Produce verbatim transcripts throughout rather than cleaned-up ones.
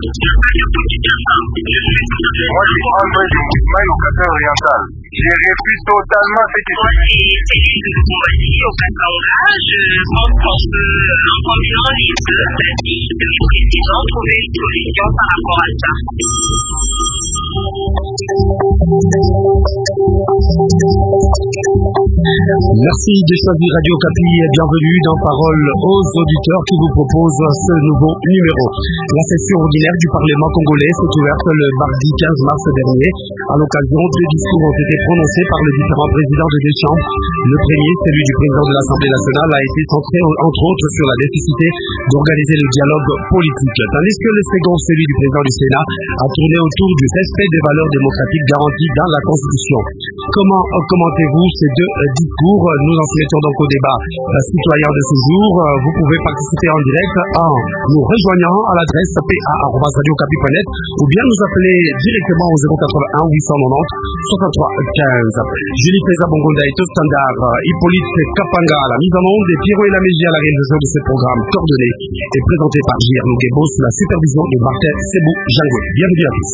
Moi, je suis André du mouvement locateur oriental. J'ai réfléchi totalement ce qui se fait. Trouver une solution par rapport à ça. Merci de choisir Radio Okapi et bienvenue dans Parole aux auditeurs qui vous propose ce nouveau numéro. La session ordinaire du Parlement congolais s'est ouverte le mardi quinze mars dernier. À l'occasion, deux discours ont été prononcés par les différents présidents des deux chambres. Le premier, celui du président de l'Assemblée nationale, a été centré entre autres sur la nécessité d'organiser le dialogue politique, tandis que le second, celui du président du Sénat, a tourné autour du respect des valeurs démocratiques garanties dans la Constitution. Comment commentez-vous ces deux euh, discours? Nous en soumettons donc au débat euh, citoyen de ce jour. Euh, vous pouvez participer en direct en nous rejoignant à l'adresse p a arobase radio okapi point net ou bien nous appeler directement au zéro quatre-vingt-un huit cent quatre-vingt-dix soixante-trois quinze. Julie Pesa Bongonda est au standard, euh, Hippolyte Kapanga à la mise en onde et Pierrot et la Mégie à la réalisation de ce programme coordonné et présenté par J R Noguebo sous la supervision de Martin Sebou Jangwe. Bienvenue à tous.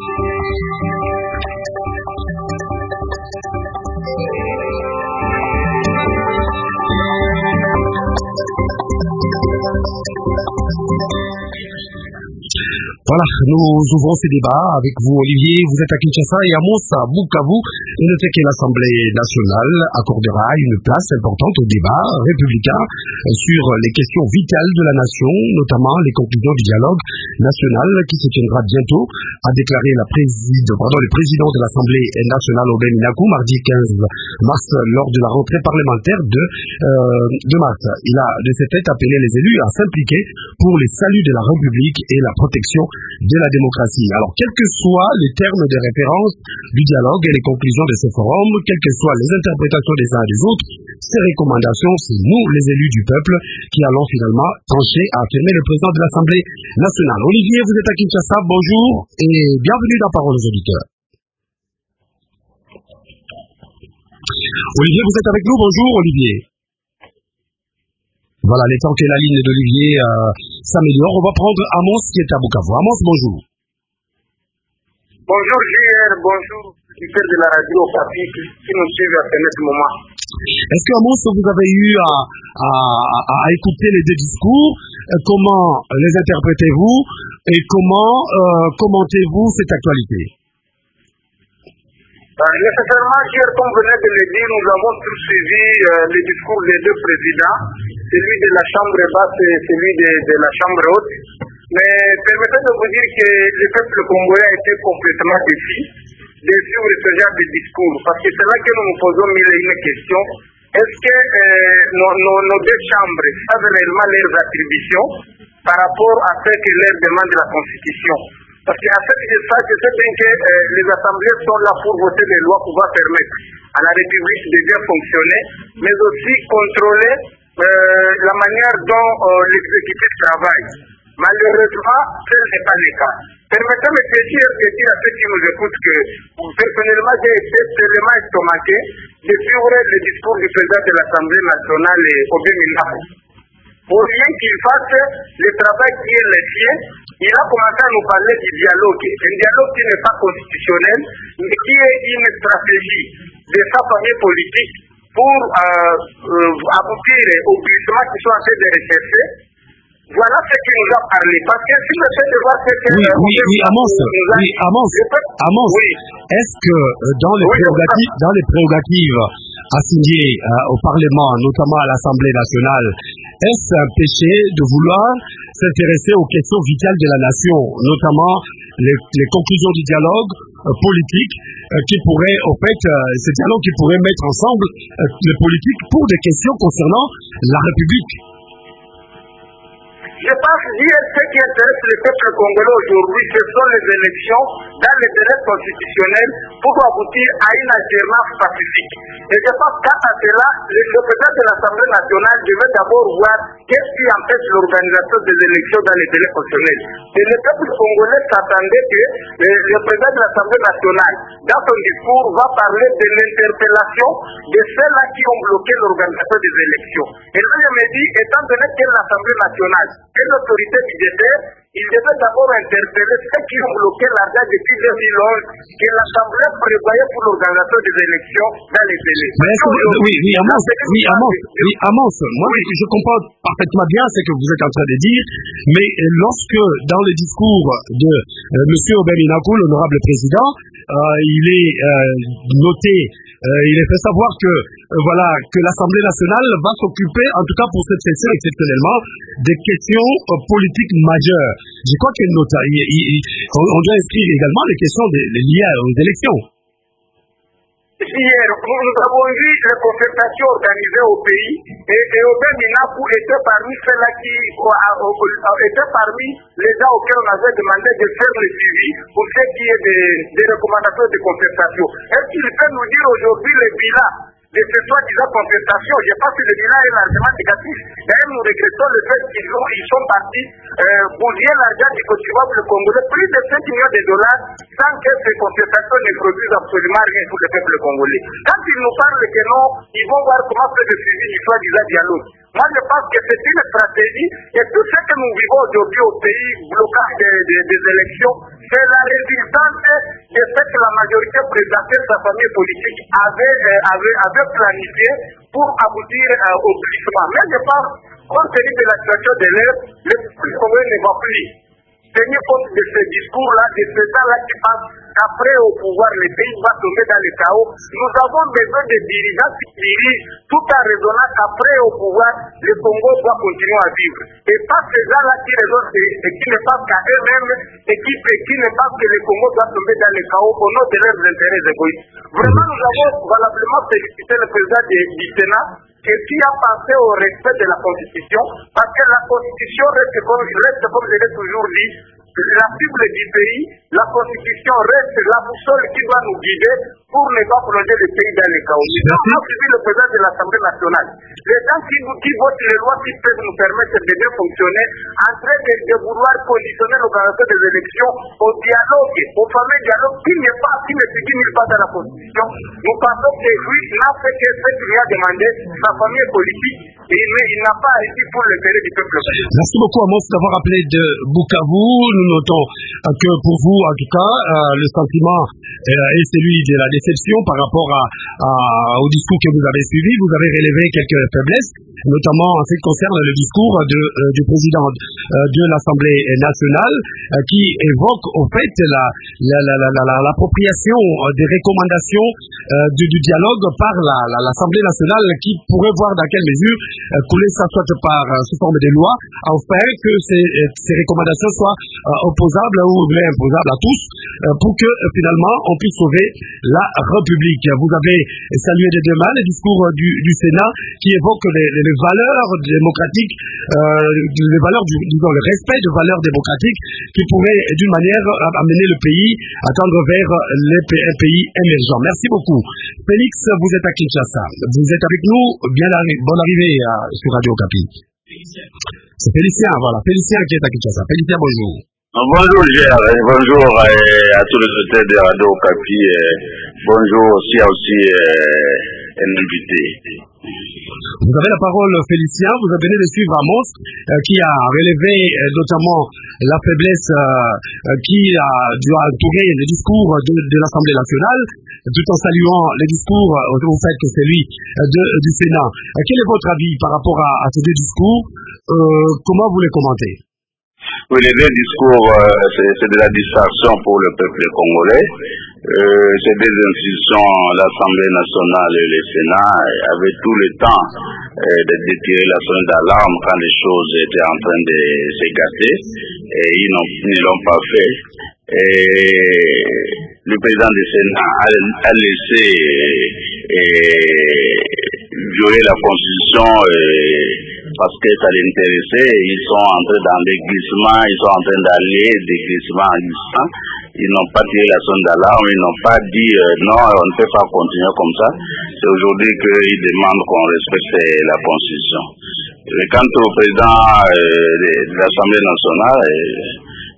Voilà, nous ouvrons ces débats avec vous, Olivier. Vous êtes à Kinshasa et à Mons, à Bukavu. Et notez que l'Assemblée nationale accordera une place importante au débat républicain sur les questions vitales de la nation, notamment les conclusions du dialogue national qui se tiendra bientôt, a déclaré la préside, pardon, le président de l'Assemblée nationale, Aubin Minakou, mardi quinze mars, lors de la rentrée parlementaire de, euh, de mars. Il a de cette tête appelé les élus à s'impliquer pour le salut de la République et la protection de la démocratie. Alors, quels que soient les termes de référence du dialogue et les conclusions de ce forum, quelles que soient les interprétations des uns et des autres, ces recommandations, c'est nous, les élus du peuple, qui allons finalement trancher, a affirmé le président de l'Assemblée nationale. Olivier, vous êtes à Kinshasa, bonjour et bienvenue dans Parole aux auditeurs. Olivier, vous êtes avec nous, bonjour Olivier. Voilà, les temps que la ligne d'Olivier euh, s'améliore, on va prendre Amos qui est à Bukavu. Amos, bonjour. Bonjour J R, bonjour auditeurs de la radio Okapi qui nous suivent à ce moment. Est-ce que Amos, vous avez eu à, à, à, à écouter les deux discours? Comment les interprétez-vous et comment euh, commentez-vous cette actualité? Euh, nécessairement, J R, comme venez de le dire, nous avons tous suivi euh, les discours des deux présidents, celui de la chambre basse et celui de, de la chambre haute. Mais permettez de vous dire que le peuple congolais a été complètement déçu de suivre ce genre de discours. Parce que c'est là que nous nous posons mille et une questions. Est-ce que euh, nos, nos, nos deux chambres savent réellement leurs attributions par rapport à ce que leur demande la Constitution? Parce qu'à ce que je sache, je sais bien que euh, les assemblées sont là pour voter des lois pour pouvoir permettre à la République de bien fonctionner, mais aussi contrôler euh, la manière dont euh, l'exécutif travaille. Malheureusement, ce n'est pas le cas. Permettez-moi de dire, de dire à ceux qui nous écoutent que personnellement, j'ai été tellement estomaqué de suivre le discours du président de l'Assemblée nationale, Aubin Minakou. Pour rien qu'il fasse le travail qui est le sien, il a commencé à nous parler du dialogue. Un dialogue qui n'est pas constitutionnel, mais qui est une stratégie de sa famille politique pour euh, euh, aboutir aux glissements qui sont en train de rechercher. Voilà ce qui nous a parlé. Parce que si le fait de voir ce que... Oui, oui, oui, Amos, oui, Amos, Amos, oui. Est-ce que dans les, oui, prérogatives, dans les prérogatives assignées euh, au Parlement, notamment à l'Assemblée nationale, est-ce un péché de vouloir s'intéresser aux questions vitales de la nation, notamment les, les conclusions du dialogue euh, politique euh, qui pourrait, au fait, euh, ce dialogue qui pourrait mettre ensemble euh, les politiques pour des questions concernant la République? Je pense que ce qui intéresse le peuple congolais aujourd'hui, ce sont les élections dans les délais constitutionnels pour aboutir à une alternance pacifique. Et je pense qu'à cela, le, le président de l'Assemblée nationale devait d'abord voir qu'est-ce qui empêche l'organisation des élections dans les délais constitutionnels. Et le peuple congolais s'attendait que le, le président de l'Assemblée nationale, dans son discours, va parler de l'interpellation de ceux-là qui ont bloqué l'organisation des élections. Et là, je me dis, étant donné que l'Assemblée nationale est l'autorité budgétaire, il devait d'abord interpeller ceux qui ont bloqué l'argent depuis deux mille onze que l'Assemblée prévoyait pour l'organisation des élections dans les délais. Mais est-ce que vous, oui, oui, Amos, oui, Amos, oui, Amos, moi, oui. je comprends parfaitement bien ce que vous êtes en train de dire, mais lorsque, dans le discours de euh, M. Aubin Minakou, l'honorable président, euh, il est euh, noté, euh, il est fait savoir que, euh, voilà, que l'Assemblée nationale va s'occuper, en tout cas pour cette session exceptionnellement, des questions euh, politiques majeures. Je crois qu'il note, il, il, il, on, on doit inscrire également les questions de, de liées aux élections. Hier, nous avons vu les concertations organisées au pays et, et Aubin Minakou était parmi ceux-là qui étaient parmi les gens auxquels on avait demandé de faire le suivi pour ce qui est des, des recommandations de concertation. Est-ce qu'il peut nous dire aujourd'hui le bilan de ces soi-disant concertations? Je pense que le bilan est largement négatif. D'ailleurs, nous regrettons le fait qu'ils ont, ils sont partis euh, bourrer l'argent du contribuable congolais, plus de sept millions de dollars, sans que ces concertations ne produisent absolument rien pour le peuple congolais. Quand ils nous parlent que non, ils vont voir comment faire le suivi du soi-disant dialogue. Moi, je pense que c'est une stratégie et tout ce que nous vivons aujourd'hui au pays, blocage des, des, des élections, c'est la résultante de ce que la majorité présidentielle, sa famille politique, avait, euh, avait, avait planifié pour aboutir euh, au glissement. Mais je pense, compte tenu de la situation de l'air, le peuple congolais ne va plus tenir compte de ce discours-là, de ces gens-là qui pensent qu'après au pouvoir, le pays va tomber dans le chaos. Nous avons besoin de dirigeants qui dirigent tout en raisonnant qu'après au pouvoir, le Congo doit continuer à vivre. Et pas ces gens-là qui raisonnent et qui ne pensent qu'à eux-mêmes et qui, qui ne pensent que le Congo doit tomber dans le chaos au nom de leurs intérêts égoïstes. Vraiment, nous avons valablement félicité le président du Sénat et qui a pensé au respect de la Constitution, parce que la Constitution reste comme, reste comme je l'ai toujours dit, la cible du pays, la Constitution reste la boussole qui doit nous guider pour ne pas plonger le pays dans les chaos. Nous avons suivi le président de l'Assemblée nationale. Les gens qui, qui votent les lois qui peuvent nous permettre de bien fonctionner, en train de, de vouloir conditionner l'organisation des élections au dialogue, au fameux dialogue qui n'est pas, qui ne figure pas dans la Constitution. Nous pensons que lui n'a fait que ce qu'il a demandé, sa famille politique, et, mais il n'a pas agi pour l'intérêt du peuple. Merci beaucoup, Amos, d'avoir appelé de Bukavu. Nous notons que pour vous, en tout cas, euh, le sentiment euh, est celui de la déception par rapport à, à, au discours que vous avez suivi. Vous avez relevé quelques faiblesses, notamment en ce qui concerne le discours de, euh, du président euh, de l'Assemblée nationale euh, qui évoque au fait la, la, la, la, la, l'appropriation des recommandations euh, du, du dialogue par la, la, l'Assemblée nationale qui pourrait voir dans quelle mesure euh, couler ça soit par euh, sous forme de loi, enfin que ces, ces recommandations soient euh, opposables ou imposables à tous euh, pour que euh, finalement on puisse sauver la République. Vous avez salué des deux mains le discours du, du Sénat qui évoque les, les, les valeurs démocratiques, euh, les valeurs du, disons, le respect des valeurs démocratiques qui pourraient d'une manière amener le pays à tendre vers les, un pays émergent. Merci beaucoup. Félix, vous êtes à Kinshasa. Vous êtes avec nous. Bien arri- bonne arrivée à, sur Radio Okapi. C'est Félicien, voilà. Félicien qui est à Kinshasa. Félicien, bonjour. Bonjour Gérard, bonjour euh, à tous les auditeurs de Radio Okapi, euh, bonjour aussi à aussi euh, un invité. Vous avez la parole, Félicien. Vous avez donné de suivre Amos, euh, qui a relevé euh, notamment la faiblesse euh, euh, qui a dû entourer le discours de, de l'Assemblée nationale, tout en saluant le discours euh, au fait que c'est lui euh, de, du Sénat. Euh, quel est votre avis par rapport à, à ces deux discours? euh, Comment vous les commentez? Oui, les deux discours, euh, c'est, c'est de la distraction pour le peuple congolais. Euh, ces deux institutions, l'Assemblée nationale et le Sénat, avaient tout le temps euh, de détirer la sonnette d'alarme quand les choses étaient en train de se gâter. Et ils, n'ont, ils ne l'ont pas fait. Et le président du Sénat a, a laissé euh, violer la Constitution euh, parce que ça l'intéressait. Ils sont entrés dans des glissements, ils sont en train d'aller des glissements en glissant. Ils n'ont pas tiré la sonde d'alarme, ils n'ont pas dit euh, non, on ne peut pas continuer comme ça. C'est aujourd'hui qu'ils demandent qu'on respecte la Constitution. Et quant au président euh, de, de l'Assemblée nationale, euh,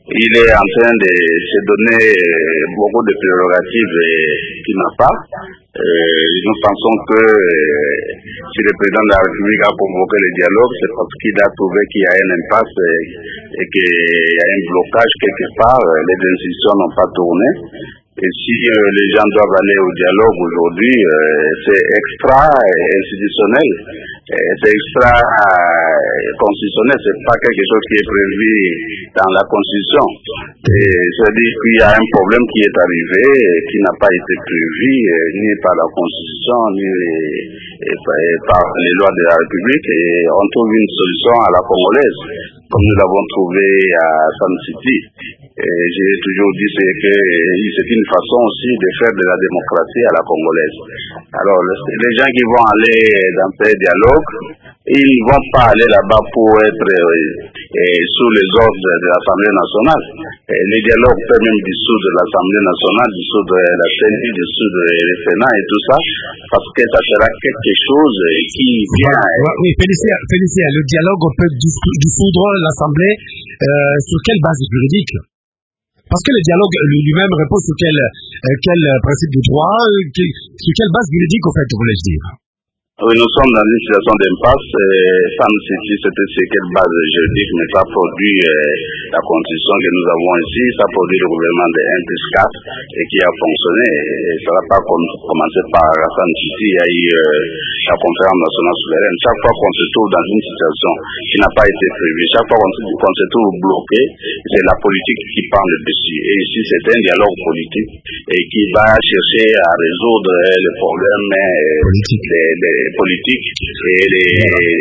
il est en train de se donner beaucoup de prérogatives qu'il n'a pas. Euh, nous pensons que euh, si le président de la République a convoqué le dialogue, c'est parce qu'il a trouvé qu'il y a une impasse et, et qu'il y a un blocage quelque part. Les institutions n'ont pas tourné. Et si euh, les gens doivent aller au dialogue aujourd'hui, euh, c'est extra-institutionnel, euh, c'est extra-constitutionnel, c'est pas quelque chose qui est prévu dans la Constitution. C'est-à-dire qu'il y a un problème qui est arrivé, qui n'a pas été prévu, euh, ni par la Constitution, ni et, et par les lois de la République, et on trouve une solution à la congolaise, comme nous l'avons trouvé à San City. Et j'ai toujours dit c'est que c'est une façon aussi de faire de la démocratie à la congolaise. Alors les gens qui vont aller dans ce dialogue, ils ne vont pas aller là-bas pour être euh, sous les ordres de l'Assemblée nationale. Et le dialogue peut même dissoudre l'Assemblée nationale, dissoudre la C E N I, dissoudre le Sénat et tout ça, parce que ça sera quelque chose qui vient. Oui, Félicien, Félicien, le dialogue peut dissoudre l'Assemblée euh, sur quelle base juridique? Parce que le dialogue lui-même repose sur quel, quel principe de droit, sur quelle base juridique, en fait, voulais-je dire? Oui, nous sommes dans une situation d'impasse. San City, c'était sur quelle base juridique, mais ça produit euh, la constitution que nous avons ici, ça produit le gouvernement de un plus quatre et qui a fonctionné. Et ça va pas com commencer par San City, il y a eu euh, la conférence nationale souveraine. Chaque fois qu'on se trouve dans une situation qui n'a pas été prévue, chaque fois qu'on se, qu'on se trouve bloqué, c'est la politique qui prend le dessus. Et ici, c'est un dialogue politique et qui va chercher à résoudre euh, les problèmes euh, politique. Les, les, politique et les,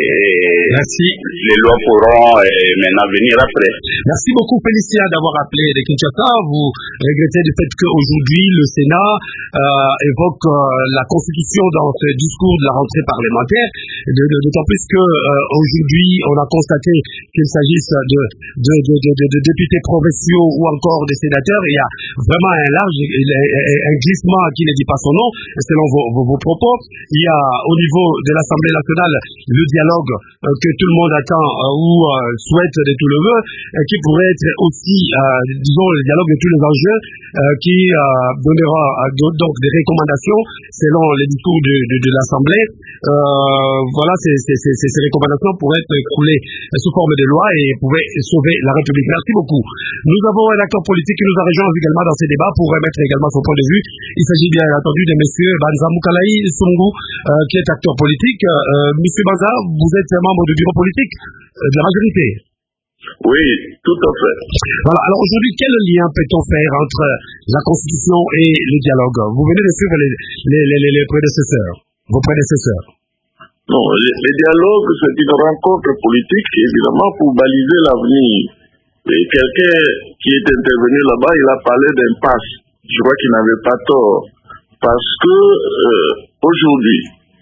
Merci. les lois pourront euh, maintenant venir après. Merci beaucoup Félicien d'avoir appelé de Kinshasa. Vous regrettez du fait qu'aujourd'hui le Sénat euh, évoque euh, la Constitution dans ce discours de la rentrée parlementaire, d'autant plus qu'aujourd'hui euh, on a constaté qu'il s'agisse de, de, de, de, de, de députés provinciaux ou encore des sénateurs, il y a vraiment un large un glissement qui ne dit pas son nom selon vos, vos, vos propos. Il y a au niveau de l'Assemblée nationale le dialogue euh, que tout le monde attend euh, ou euh, souhaite de tout le vœu, euh, qui pourrait être aussi, euh, disons, le dialogue de tous les enjeux, euh, qui euh, donnera euh, donc des recommandations selon les discours de, de, de l'Assemblée. Euh, voilà, ces, ces, ces, ces recommandations pourraient être écroulées sous forme de loi et pourraient sauver la République. Merci beaucoup. Nous avons un acteur politique qui nous a rejoint également dans ces débats pour remettre également son point de vue. Il s'agit bien entendu de M. Banza Moukalaï Sungu, euh, qui est acteur politique. Euh, Monsieur Banza, vous êtes membre du bureau politique euh, de la majorité. Oui, tout à fait. Voilà. Alors aujourd'hui, quel lien peut-on faire entre la Constitution et le dialogue? Vous venez de suivre les, les, les, les prédécesseurs, vos prédécesseurs. Non, le, le dialogue, c'est une rencontre politique, évidemment, pour baliser l'avenir. Et quelqu'un qui est intervenu là-bas, il a parlé d'impasse. Je crois qu'il n'avait pas tort. Parce que euh, aujourd'hui,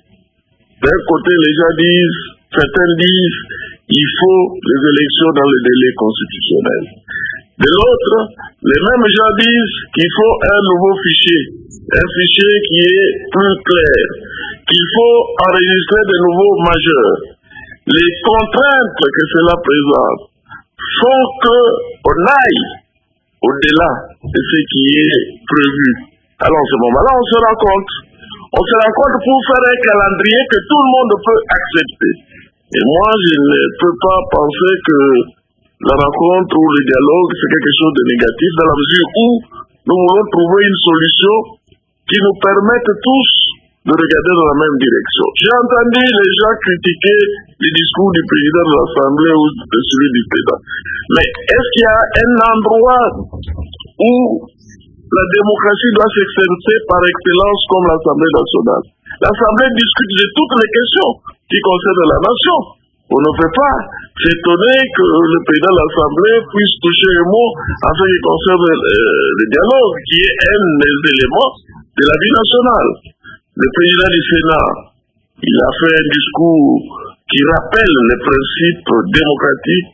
d'un côté, les gens disent, certains disent, il faut les élections dans le délai constitutionnel. De l'autre, les mêmes gens disent qu'il faut un nouveau fichier, un fichier qui est plus clair, qu'il faut enregistrer de nouveaux majeurs. Les contraintes que cela présente font qu'on aille au-delà de ce qui est prévu. Alors, en ce moment-là, on se rencontre. On se rencontre pour faire un calendrier que tout le monde peut accepter. Et moi, je ne peux pas penser que la rencontre ou le dialogue, c'est quelque chose de négatif, dans la mesure où nous voulons trouver une solution qui nous permette tous de regarder dans la même direction. J'ai entendu les gens critiquer les discours du président de l'Assemblée ou de celui du président. Mais est-ce qu'il y a un endroit où la démocratie doit s'exercer par excellence comme l'Assemblée nationale? L'Assemblée discute de toutes les questions qui concernent la nation. On ne peut pas s'étonner que le président de l'Assemblée puisse toucher un mot en ce qui concerne euh, le dialogue, qui est un des éléments de la vie nationale. Le président du Sénat, il a fait un discours qui rappelle les principes démocratiques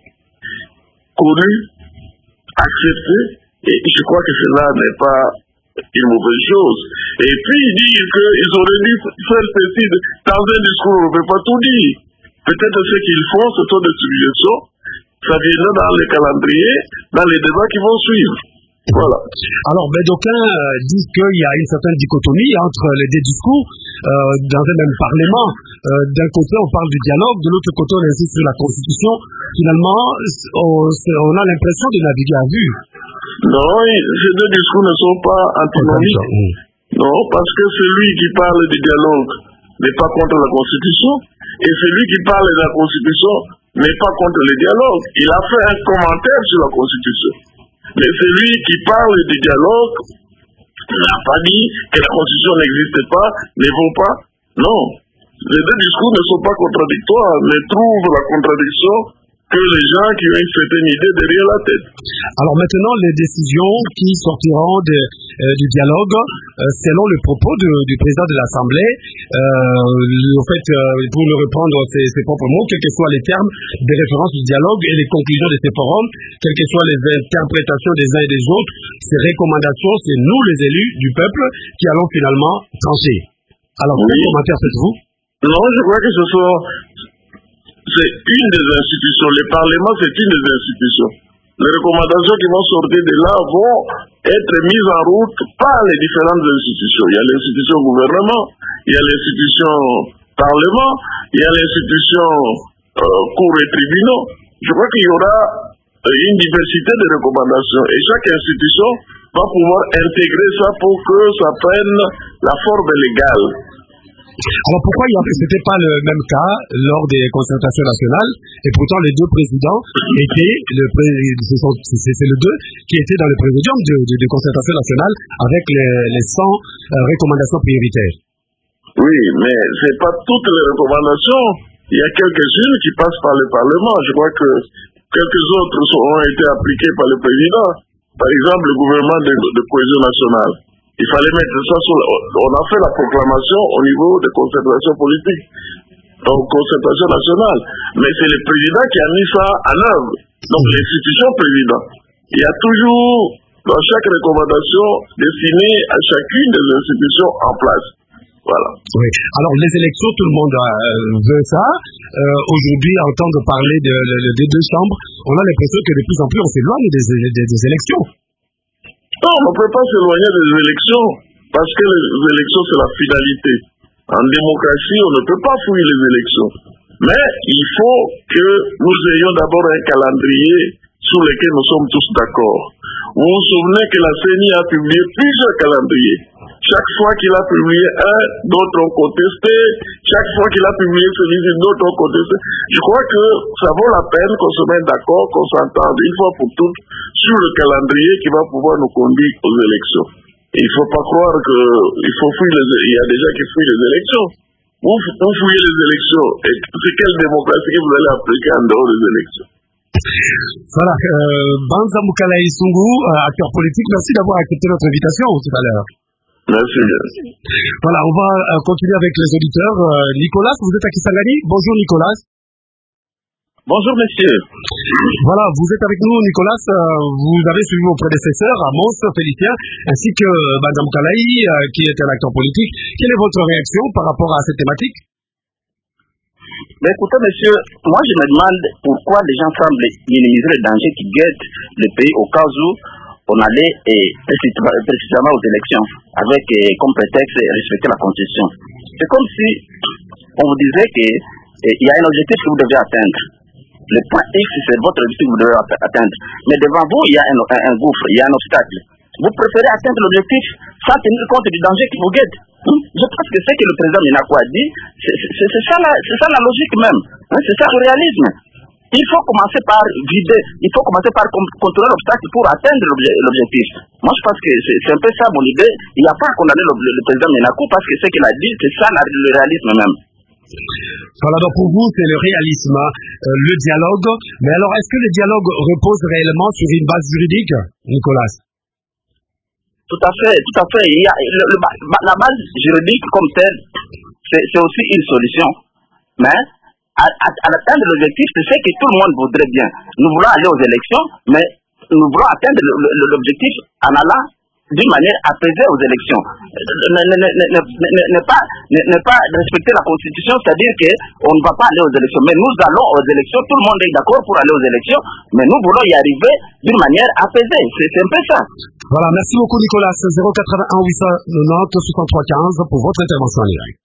connus, acceptés, et je crois que cela n'est pas une mauvaise chose. Et puis dire qu'ils auraient dû faire ceci dans un discours, on ne peut pas tout dire. Peut-être ce qu'ils font, ce sont des suggestions ça viendra dans le calendrier, dans les débats qui vont suivre. Voilà. Alors, ben, d'aucuns euh, disent qu'il y a une certaine dichotomie entre les deux discours euh, dans un même parlement. Euh, d'un côté, on parle du dialogue, de l'autre côté, on insiste sur la Constitution. Finalement, on, on a l'impression de naviguer à vue. Non, ces deux discours ne sont pas antinomiques. Mmh. Non, parce que celui qui parle du dialogue n'est pas contre la Constitution, et celui qui parle de la Constitution n'est pas contre le dialogue. Il a fait un commentaire sur la Constitution. Mais celui qui parle du dialogue n'a pas dit que la Constitution n'existe pas, ne vaut pas. Non. Les deux discours ne sont pas contradictoires, mais trouvent la contradiction que les gens qui ont une certaine idée derrière la tête. Alors maintenant, les décisions qui sortiront de, euh, du dialogue, euh, selon le propos de, du président de l'Assemblée, euh, en fait, euh, pour le reprendre ses, ses propres mots, quels que soient les termes des références du dialogue et les conclusions de ces forums, quelles que soient les interprétations des uns et des autres, ces recommandations, c'est nous les élus du peuple qui allons finalement trancher. Alors, oui. Quel commentaire faites-vous? Non, je crois que ce sont... C'est une des institutions. Le Parlement, c'est une des institutions. Les recommandations qui vont sortir de là vont être mises en route par les différentes institutions. Il y a l'institution gouvernement, il y a l'institution Parlement, il y a l'institution euh, Cour et tribunaux. Je crois qu'il y aura une diversité de recommandations. Et chaque institution va pouvoir intégrer ça pour que ça prenne la forme légale. Alors pourquoi ce n'était pas le même cas lors des concertations nationales, et pourtant les deux présidents étaient, le pré, c'est le deux qui étaient dans le présidium de, de, de concertation nationale avec les, les cent euh, recommandations prioritaires? Oui, mais ce n'est pas toutes les recommandations. Il y a quelques-unes qui passent par le Parlement. Je crois que quelques autres ont été appliquées par le président. Par exemple, le gouvernement de, de cohésion nationale. Il fallait mettre ça sur... On a fait la proclamation au niveau des concertations politiques, donc concertation nationale. Mais c'est le président qui a mis ça en œuvre. Donc l'institution président. Il y a toujours, dans chaque recommandation, destinée à chacune des institutions en place. Voilà. Oui. Alors les élections, tout le monde euh, veut ça. Euh, Aujourd'hui, entendre parler de, de, de, des deux chambres, on a l'impression que de plus en plus on s'éloigne des, des, des élections. Non, on ne peut pas s'éloigner des élections, parce que les élections, c'est la finalité. En démocratie, on ne peut pas fuir les élections. Mais il faut que nous ayons d'abord un calendrier sur lequel nous sommes tous d'accord. Vous vous souvenez que la C E N I a publié plusieurs calendriers. Chaque fois qu'il a publié un, d'autres ont contesté. Chaque fois qu'il a publié celui-ci, d'autres ont contesté. Je crois que ça vaut la peine qu'on se mette d'accord, qu'on s'entende une fois pour toutes sur le calendrier qui va pouvoir nous conduire aux élections. Et il ne faut pas croire qu'il faut fuir les élections. Il y a des gens qui fuient les élections. Vous, vous fouillez les élections. Et c'est quelle démocratie que vous allez appliquer en dehors des élections? Voilà. Euh, Banza Mukala Isungu, euh, acteur politique, merci d'avoir accepté notre invitation tout à l'heure. Merci. Voilà, on va euh, continuer avec les auditeurs. Euh, Nicolas, vous êtes à Kisangani. Bonjour Nicolas. Bonjour monsieur. Voilà, vous êtes avec nous Nicolas. Euh, vous avez suivi vos prédécesseurs, Amos, Félicien, ainsi que euh, Banza Mukalaï, euh, qui est un acteur politique. Quelle est votre réaction par rapport à cette thématique? Ben écoutez monsieur, moi je me demande pourquoi les gens semblent minimiser les dangers qui guettent le pays au cas où on allait eh, précisément aux élections avec eh, comme prétexte respecter la Constitution. C'est comme si on vous disait qu'il eh, y a un objectif que vous devez atteindre. Le point X, c'est votre objectif que vous devez atteindre. Mais devant vous, il y a un, un, un gouffre, il y a un obstacle. Vous préférez atteindre l'objectif sans tenir compte du danger qui vous guette. Hum? Je pense que ce que le président Minako a dit, c'est ça, ça la logique même. Hein? C'est ça le réalisme. Il faut commencer par vider, il faut commencer par contrôler l'obstacle pour atteindre l'objectif. Moi, je pense que c'est un peu ça mon idée. Il n'y a pas à condamner le, le président Minako parce que ce qu'il a dit, c'est ça le réalisme même. Voilà, donc pour vous, c'est le réalisme, euh, le dialogue. Mais alors, est-ce que le dialogue repose réellement sur une base juridique, Nicolas? Tout à fait, tout à fait. Il y a le, le, la base juridique comme telle, c'est aussi une solution. Mais à, à, à atteindre l'objectif, c'est ce que tout le monde voudrait bien. Nous voulons aller aux élections, mais nous voulons atteindre l'objectif en allant d'une manière apaisée aux élections. Ne, ne, ne, ne, ne, ne, pas, ne, ne pas respecter la Constitution, c'est-à-dire qu'on ne va pas aller aux élections. Mais nous allons aux élections, tout le monde est d'accord pour aller aux élections, mais nous voulons y arriver d'une manière apaisée. C'est, c'est un peu ça. Voilà, merci beaucoup Nicolas. zéro quatre-vingt-un huit cent quatre-vingt-dix soixante-trois quinze pour votre intervention en direct.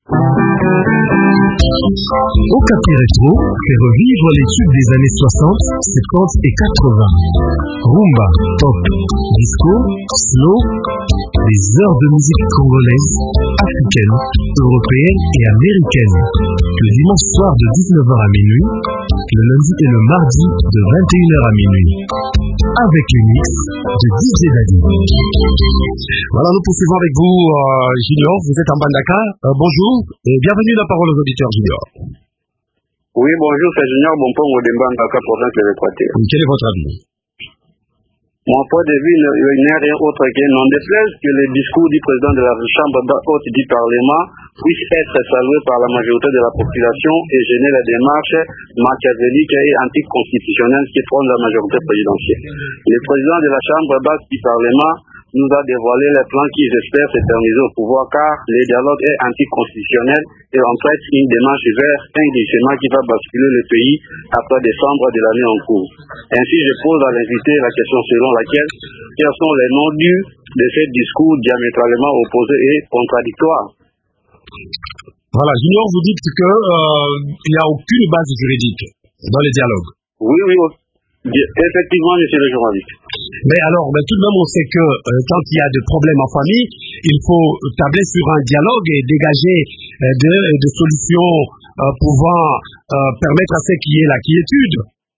Okapi Rétro fait revivre les tubes des années soixante, soixante-dix et quatre-vingts. Rumba, pop, disco, slow, des heures de musique congolaise, africaine, européenne et américaine. Le dimanche soir de dix-neuf heures à minuit, le lundi et le mardi de vingt et une heures à minuit. Avec le mix de D J Daddy. Voilà, nous poursuivons avec vous, euh, Junior. Vous êtes en Bandaka. Euh, bonjour et bienvenue la parole aux auditeurs, Junior. Oui, bonjour, c'est Junior Bompongo de Bandaka, province de l'Équateur. Quel est votre avis? Mon point de vue n'est rien autre que non déplaise que le discours du président de la Chambre haute du Parlement puisse être salué par la majorité de la population et gêner la démarche machiavélique et anticonstitutionnelle qui prône la majorité présidentielle. Le président de la Chambre basse du Parlement nous a dévoilé les plans qui, j'espère, s'éterniser au pouvoir car le dialogue est anticonstitutionnel et en fait une démarche vers un glissement qui va basculer le pays après décembre de l'année en cours. Ainsi, je pose à l'invité la question selon laquelle quels sont les non-dits de ces discours diamétralement opposés et contradictoires. Voilà, Junior, vous dites qu'il n'y a aucune base juridique dans les dialogues. Oui, oui, effectivement, monsieur le journaliste. Mais alors, ben, tout de même, on sait que euh, quand il y a des problèmes en famille, il faut tabler sur un dialogue et dégager euh, des de solutions euh, pouvant euh, permettre à ceux qui aient la quiétude.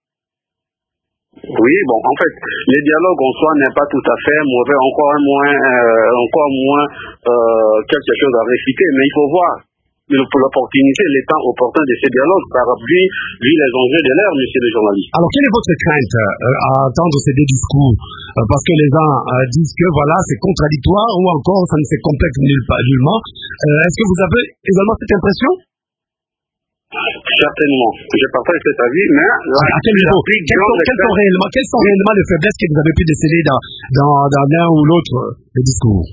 Oui, bon, en fait, le dialogue en soi n'est pas tout à fait mauvais, encore moins, euh, encore moins euh, quelque chose à réciter, mais il faut voir l'opportunité, le temps opportun de ces dialogues par vu, vu les enjeux de l'ère, monsieur le journaliste. Alors, quelle est votre crainte euh, à entendre ces deux discours euh, parce que les uns euh, disent que voilà, c'est contradictoire ou encore ça ne se complète nullement. Euh, est-ce que vous avez également cette impression? Certainement. Je partage cet avis, mais là, à quel niveau? Quelles sont, quelles sont réellement, quelles sont réellement les faiblesses que vous avez pu déceler dans, dans, dans l'un ou l'autre des discours?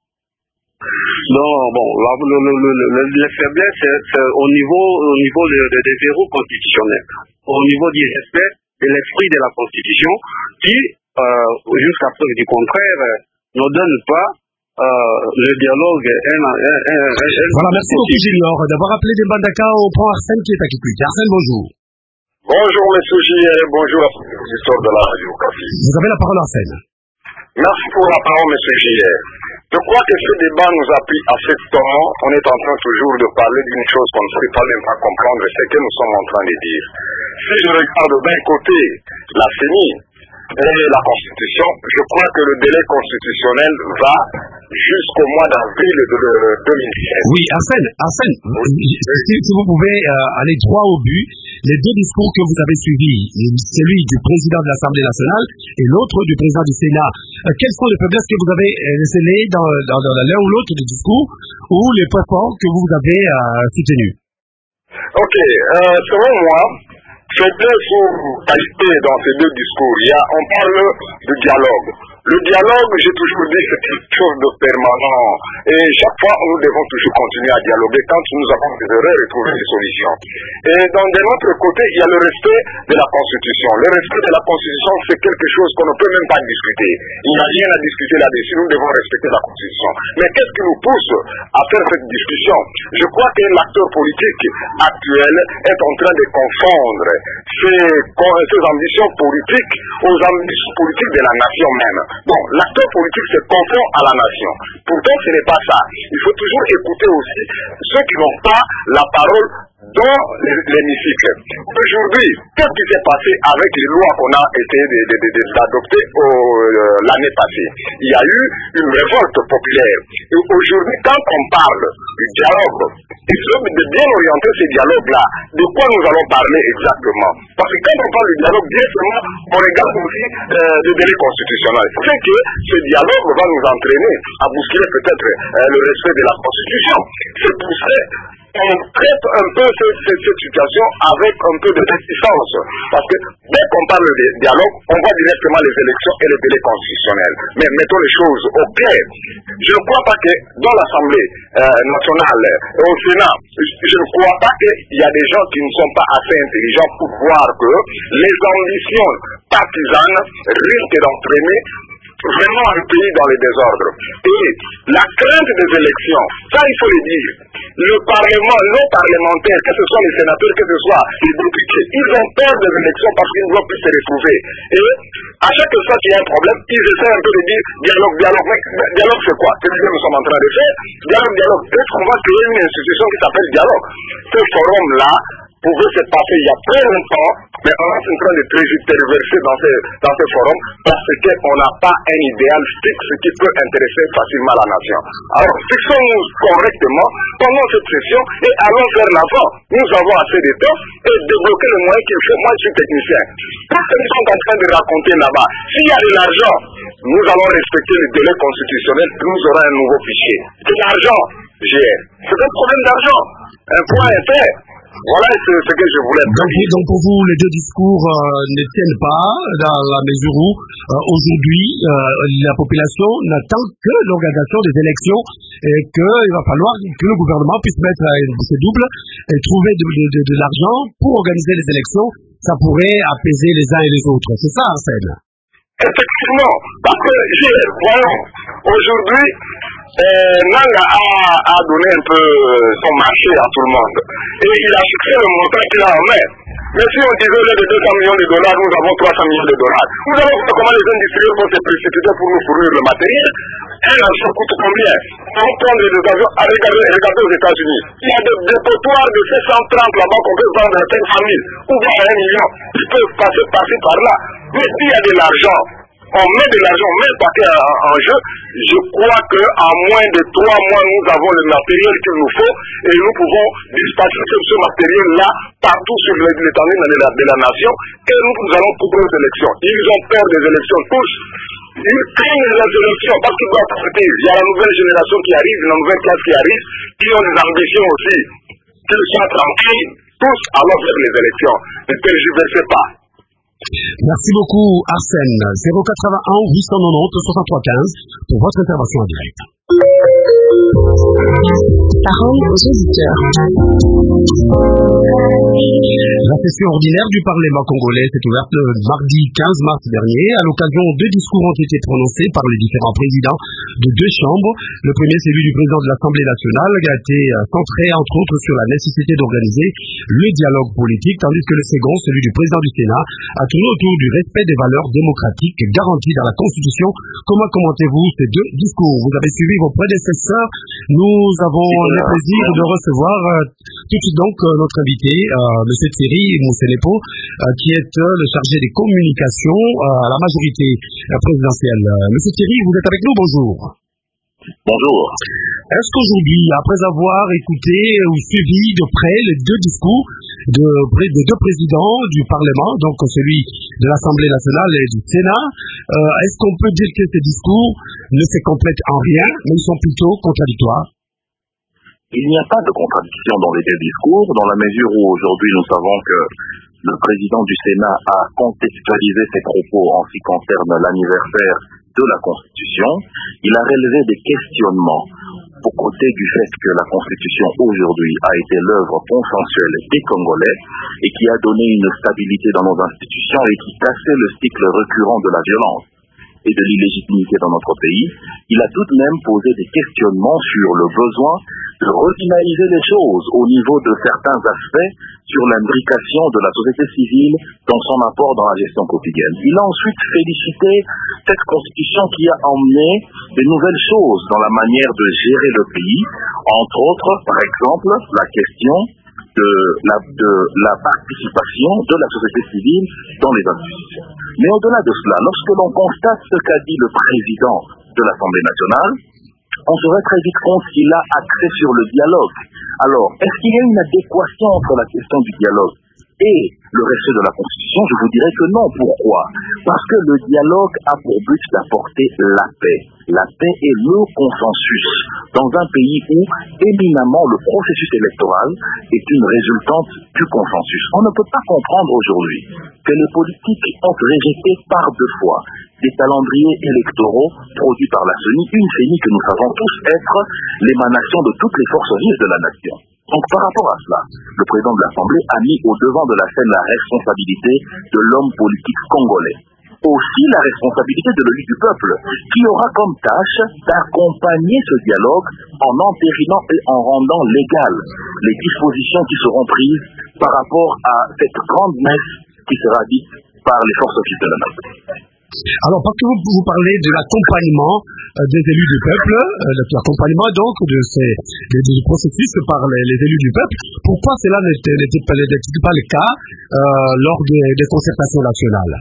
Non, bon, la, le, le, le, le, les faiblesses, c'est, c'est au niveau, au niveau des de, de verrous constitutionnels, au niveau du respect de l'esprit de la Constitution, qui, euh, jusqu'à preuve du contraire, ne donne pas euh, le dialogue. Un, un, un, un, voilà, merci beaucoup, Junior, d'avoir appelé des Bandaka. On prend Arsène qui est à Kikuit. Arsène, bonjour. Bonjour, monsieur J. Bonjour à tous les auditeurs de la radio Okapi. Vous avez la parole, Arsène. Merci pour la parole, monsieur J. Je crois que ce débat nous appuie à cet temps. On est en train toujours de parler d'une chose qu'on ne sait pas même pas comprendre, c'est ce que nous sommes en train de dire. Si je regarde d'un côté la C E N I et la Constitution, je crois que le délai constitutionnel va jusqu'au mois d'avril de deux mille dix-sept. Oui, Arsène, Arsène, oui. Si, si vous pouvez euh, aller droit au but, les deux discours que vous avez suivis, celui du président de l'Assemblée nationale et l'autre du président du Sénat, euh, quelles sont les faiblesses que vous avez scellées dans, dans, dans l'un ou l'autre des discours ou les points forts que vous avez euh, soutenus? Ok, euh, selon moi, faiblesse ou qualité dans ces deux discours, il y a, on parle de dialogue. Le dialogue, j'ai toujours dit, c'est quelque chose de permanent. Et chaque fois, nous devons toujours continuer à dialoguer quand nous avons des erreurs et trouver des solutions. Et dans de l'autre côté, il y a le respect de la Constitution. Le respect de la Constitution, c'est quelque chose qu'on ne peut même pas discuter. Il n'y a rien à discuter là-dessus. Nous devons respecter la Constitution. Mais qu'est-ce qui nous pousse à faire cette discussion? Je crois que l'acteur politique actuel est en train de confondre ses, ses ambitions politiques aux ambitions politiques de la nation même. Bon, l'acteur politique se confond à la nation. Pourtant, ce n'est pas ça. Il faut toujours écouter aussi ceux qui n'ont pas la parole dans l'hémicycle. Aujourd'hui, qu'est-ce qui s'est passé avec les lois qu'on a été adoptées euh, l'année passée? Il y a eu une révolte populaire. Et aujourd'hui, quand on parle du dialogue, il faut de bien orienter ces dialogues-là. De quoi nous allons parler exactement? Parce que quand on parle du dialogue, bien seulement, on regarde aussi euh, le délai constitutionnel. C'est que ce dialogue va nous entraîner à bousculer peut-être euh, le respect de la Constitution. C'est pousser on traite un peu cette, cette, cette situation avec un peu de réticence. Parce que dès qu'on parle de dialogue, on voit directement les élections et les délais constitutionnels. Mais mettons les choses au clair. Je ne crois pas que dans l'Assemblée euh, nationale et au Sénat, je ne crois pas qu'il y a des gens qui ne sont pas assez intelligents pour voir que les ambitions partisanes risquent d'entraîner vraiment un pays dans les désordres. Et la crainte des élections, ça il faut le dire, le Parlement, nos parlementaires, que ce soit les sénateurs, que ce soit les députés, ils ont peur des élections parce qu'ils ne veulent plus se retrouver. Et à chaque fois qu'il y a un problème, ils essaient un peu de dire dialogue, dialogue. Mais dialogue c'est quoi? C'est ce que nous sommes en train de faire. Dialogue, dialogue. Est-ce qu'on va créer une institution qui s'appelle dialogue? Ce forum-là pouvait se passer il y a très longtemps, mais on est en train de tergiverser dans ce, dans ce forum parce qu'on n'a pas un idéal fixe qui peut intéresser facilement la nation. Alors, fixons-nous correctement pendant cette session et allons vers l'avant. Nous avons assez de temps et débloquer le moyen qu'il faut. Moi, je suis technicien. Qu'est-ce que nous sommes en train de raconter là-bas? S'il y a de l'argent, nous allons respecter le délai constitutionnel, nous aurons un nouveau fichier. De l'argent, j'ai. C'est un problème d'argent. Un point est fait. Voilà ce, ce que je voulais dire. Donc, donc pour vous, les deux discours euh, ne tiennent pas dans la mesure où euh, aujourd'hui euh, la population n'attend que l'organisation des élections et qu'il va falloir que le gouvernement puisse mettre une bouchée double et trouver de, de, de, de l'argent pour organiser les élections. Ça pourrait apaiser les uns et les autres. C'est ça, Arsène? Effectivement, parce que voyons, aujourd'hui, euh, Nanga a, a donné un peu son marché à tout le monde. Et il a fixé le montant qu'il a en main. Mais si on disait de deux cents millions de dollars, nous avons trois cents millions de dollars. Vous allez voir comment les industriels vont se précipiter pour nous fournir le matériel. Un avion coûte combien? On prend des avions à regarder, regarder aux États-Unis. Il y a des dépotoirs de sept cent trente là-bas qu'on peut vendre à cinq cent mille ou bien à un million. Ils peuvent passer par-ci par-là. Mais s'il y a de l'argent, on met de l'argent, on met le paquet en, en jeu, je crois qu'en moins de trois mois, nous avons le matériel qu'il nous faut et nous pouvons dispatcher ce matériel-là partout sur l'étendue de la, de la nation et nous, nous allons couvrir les élections. Ils ont peur des élections tous. Ils craignent les élections parce qu'ils doivent profiter. Il y a la nouvelle génération qui arrive, la nouvelle classe qui arrive, qui ont des ambitions aussi. Qu'ils soient tranquilles, tous allons vers les élections. Ne tergiversez pas. Merci beaucoup Arsène. zéro quatre-vingt-un huit cent quatre-vingt-dix soixante-trois quinze pour votre intervention en direct. Parole aux auditeurs. La session ordinaire du Parlement congolais s'est ouverte le mardi quinze mars dernier. À l'occasion, deux discours ont été prononcés par les différents présidents de deux chambres. Le premier, celui du président de l'Assemblée nationale, qui a été centré entre autres sur la nécessité d'organiser le dialogue politique, tandis que le second, celui du président du Sénat, a tourné autour du respect des valeurs démocratiques garanties dans la Constitution. Comment commentez-vous ces deux discours? Vous avez suivi vos prédécesseurs. Nous avons le plaisir de recevoir euh, tout de suite donc euh, notre invité, euh, M. Thierry Moussenepo, euh, qui est euh, le chargé des communications euh, à la majorité euh, présidentielle. Euh, M. Thierry, vous êtes avec nous, bonjour. Bonjour. Est-ce qu'aujourd'hui, après avoir écouté ou suivi de près les deux discours de, de deux présidents du Parlement, donc celui de l'Assemblée nationale et du Sénat, euh, est-ce qu'on peut dire que ces discours ne se complètent en rien, mais ils sont plutôt contradictoires? Il n'y a pas de contradiction dans les deux discours, dans la mesure où aujourd'hui nous savons que le président du Sénat a contextualisé ses propos en ce qui concerne l'anniversaire de la Constitution. Il a relevé des questionnements aux côtés du fait que la Constitution aujourd'hui a été l'œuvre consensuelle des Congolais et qui a donné une stabilité dans nos institutions et qui cassait le cycle récurrent de la violence et de l'illégitimité dans notre pays. Il a tout de même posé des questionnements sur le besoin de redynamiser les choses au niveau de certains aspects sur l'imbrication de la société civile dans son apport dans la gestion quotidienne. Il a ensuite félicité cette constitution qui a emmené de nouvelles choses dans la manière de gérer le pays, entre autres, par exemple, la question de la, de la participation de la société civile dans les institutions. Mais au-delà de cela, lorsque l'on constate ce qu'a dit le président de l'Assemblée nationale, on se rend très vite compte qu'il a axé sur le dialogue. Alors, est-ce qu'il y a une adéquation entre la question du dialogue et le respect de la Constitution, je vous dirais que non. Pourquoi? Parce que le dialogue a pour but d'apporter la paix. La paix est le consensus dans un pays où, éminemment, le processus électoral est une résultante du consensus. On ne peut pas comprendre aujourd'hui que les politiques ont rejeté par deux fois des calendriers électoraux produits par la CENI, une CENI que nous savons tous être l'émanation de toutes les forces vives de la nation. Donc par rapport à cela, le président de l'Assemblée a mis au devant de la scène la responsabilité de l'homme politique congolais. Aussi la responsabilité de l'élu du peuple, qui aura comme tâche d'accompagner ce dialogue en entérinant et en rendant légales les dispositions qui seront prises par rapport à cette grande messe qui sera dite par les forces vives de la nation. Alors, parce que vous, vous parlez de l'accompagnement euh, des élus du peuple, euh, de l'accompagnement donc de ces de, de, du processus par les, les élus du peuple, pourquoi cela n'était, n'était, pas, n'était pas le cas euh, lors des, des concertations nationales?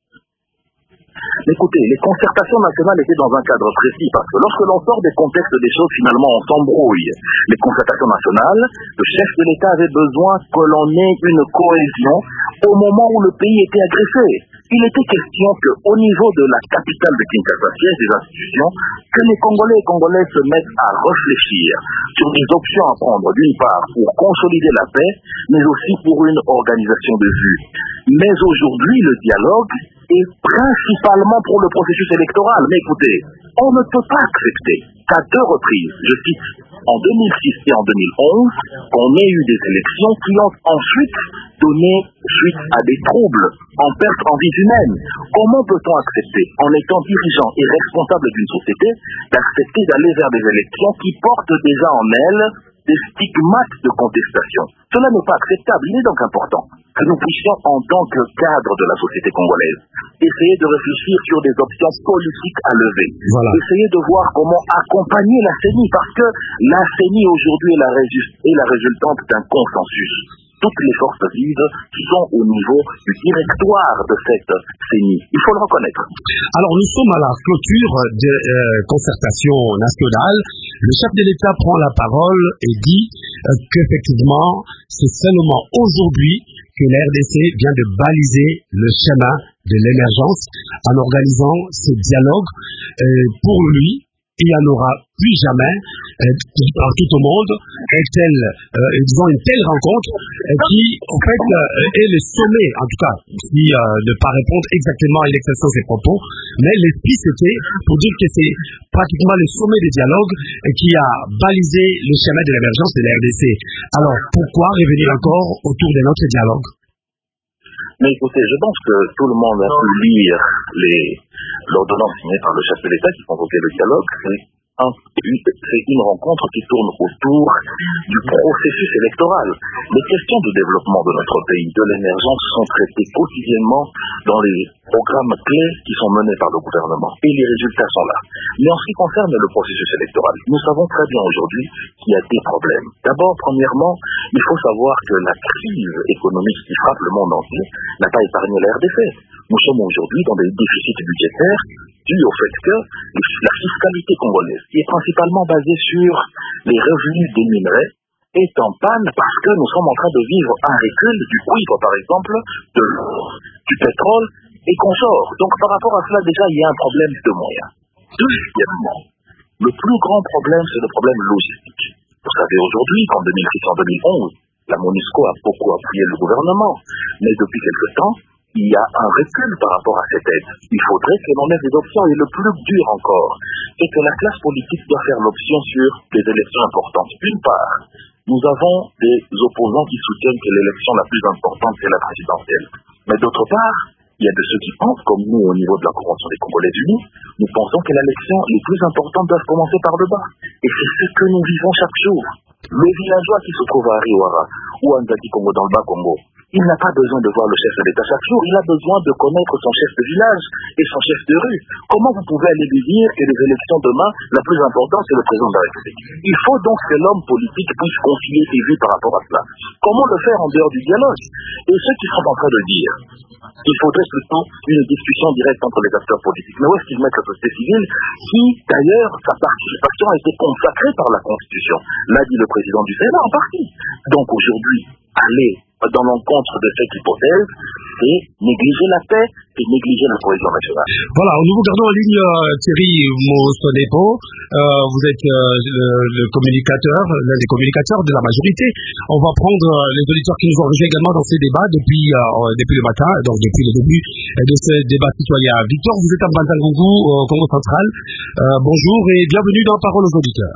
Écoutez, les concertations nationales étaient dans un cadre précis, parce que lorsque l'on sort des contextes des choses, finalement, on s'embrouille. Les concertations nationales, le chef de l'État avait besoin que l'on ait une cohésion au moment où le pays était agressé. Il était question qu'au niveau de la capitale de Kinshasa, siège des institutions, que les Congolais et Congolaises se mettent à réfléchir sur des options à prendre, d'une part, pour consolider la paix, mais aussi pour une organisation de vue. Mais aujourd'hui, le dialogue est principalement pour le processus électoral. Mais écoutez, on ne peut pas accepter qu'à deux reprises, je cite, en deux mille six et en deux mille onze, qu'on ait eu des élections qui ont ensuite donné suite à des troubles en perte en vie humaine. Comment peut-on accepter, en étant dirigeant et responsable d'une société, d'accepter d'aller vers des élections qui portent déjà en elles des stigmates de contestation? Cela n'est pas acceptable. Il est donc important que nous puissions, en tant que cadre de la société congolaise, essayer de réfléchir sur des options politiques à lever. Voilà. Essayer de voir comment accompagner la CENI, parce que la CENI aujourd'hui est la, résu- est la résultante d'un consensus. Toutes les forces vives sont au niveau du directoire de cette CENI. Il faut le reconnaître. Alors, nous sommes à la clôture des euh, concertations nationales. Le chef de l'État prend la parole et dit euh, qu'effectivement, c'est seulement aujourd'hui que la R D C vient de baliser le chemin de l'émergence en organisant ce dialogue. Euh, pour lui, il n'y en aura plus jamais euh, partout au monde un tel, euh, disons une telle rencontre euh, qui en fait euh, est le sommet, en tout cas, si euh, ne pas répondre exactement à l'expression de ses propos, mais l'esprit c'était pour dire que c'est pratiquement le sommet des dialogues euh, qui a balisé le chemin de l'émergence de la R D C. Alors pourquoi revenir encore autour de notre dialogue? Mais écoutez, je pense que tout le monde a pu lire les, l'ordonnance signée par le chef de l'État qui convoquait le dialogue. C'est, un, c'est une rencontre qui tourne autour du processus électoral. Les questions de développement de notre pays, de l'émergence, sont traitées quotidiennement dans les programmes clés qui sont menés par le gouvernement. Et les résultats sont là. Mais en ce qui concerne le processus électoral, nous savons très bien aujourd'hui qu'il y a des problèmes. D'abord, premièrement, il faut savoir que la crise économique qui frappe le monde entier n'a pas épargné la R D C. Nous sommes aujourd'hui dans des déficits budgétaires dus au fait que la fiscalité congolaise, qui est principalement basée sur les revenus des minerais, est en panne parce que nous sommes en train de vivre un recul du cuivre, par exemple, de l'or, du pétrole et consorts. Donc par rapport à cela, déjà, il y a un problème de moyens. Deuxièmement, le plus grand problème, c'est le problème logistique. Vous savez, aujourd'hui, en deux mille six, en deux mille onze, la MONUSCO a beaucoup appuyé le gouvernement, mais depuis quelque temps, il y a un recul par rapport à cette aide. Il faudrait que l'on ait des options, et le plus dur encore, c'est que la classe politique doit faire l'option sur des élections importantes. D'une part, nous avons des opposants qui soutiennent que l'élection la plus importante, c'est la présidentielle. Mais d'autre part, il y a de ceux qui pensent, comme nous au niveau de la Convention des Congolais Unis, nous pensons que l'élection les plus importantes doivent commencer par le bas. Et c'est ce que nous vivons chaque jour. Le villageois qui se trouve à Riwara ou à Nzaki Congo dans le bas Congo, il n'a pas besoin de voir le chef de l'État chaque jour, il a besoin de connaître son chef de village et son chef de rue. Comment vous pouvez aller lui dire que les élections demain, la plus importante, c'est le président de la République? Il faut donc que l'homme politique puisse concilier ses vues par rapport à cela. Comment le faire en dehors du dialogue? Et ceux qui sont en train de dire qu'il faudrait plutôt une discussion directe entre les acteurs politiques. Mais où est-ce qu'ils mettent la société civile qui, d'ailleurs, sa participation a été consacrée par la Constitution? L'a dit le président du Sénat en partie. Donc aujourd'hui, aller dans l'encontre de cette hypothèse, c'est négliger la paix et négliger la cohésion nationale. Voilà, nous vous gardons en ligne euh, Thierry Mosonepo. Euh, vous êtes euh, le, le communicateur, l'un des communicateurs de la majorité. On va prendre euh, les auditeurs qui nous ont rejoints également dans ces débats depuis, euh, depuis le matin, donc depuis le début de ce débat citoyen. Victor, vous êtes à Bantangougou, au Congo central. Euh, bonjour et bienvenue dans Parole aux auditeurs.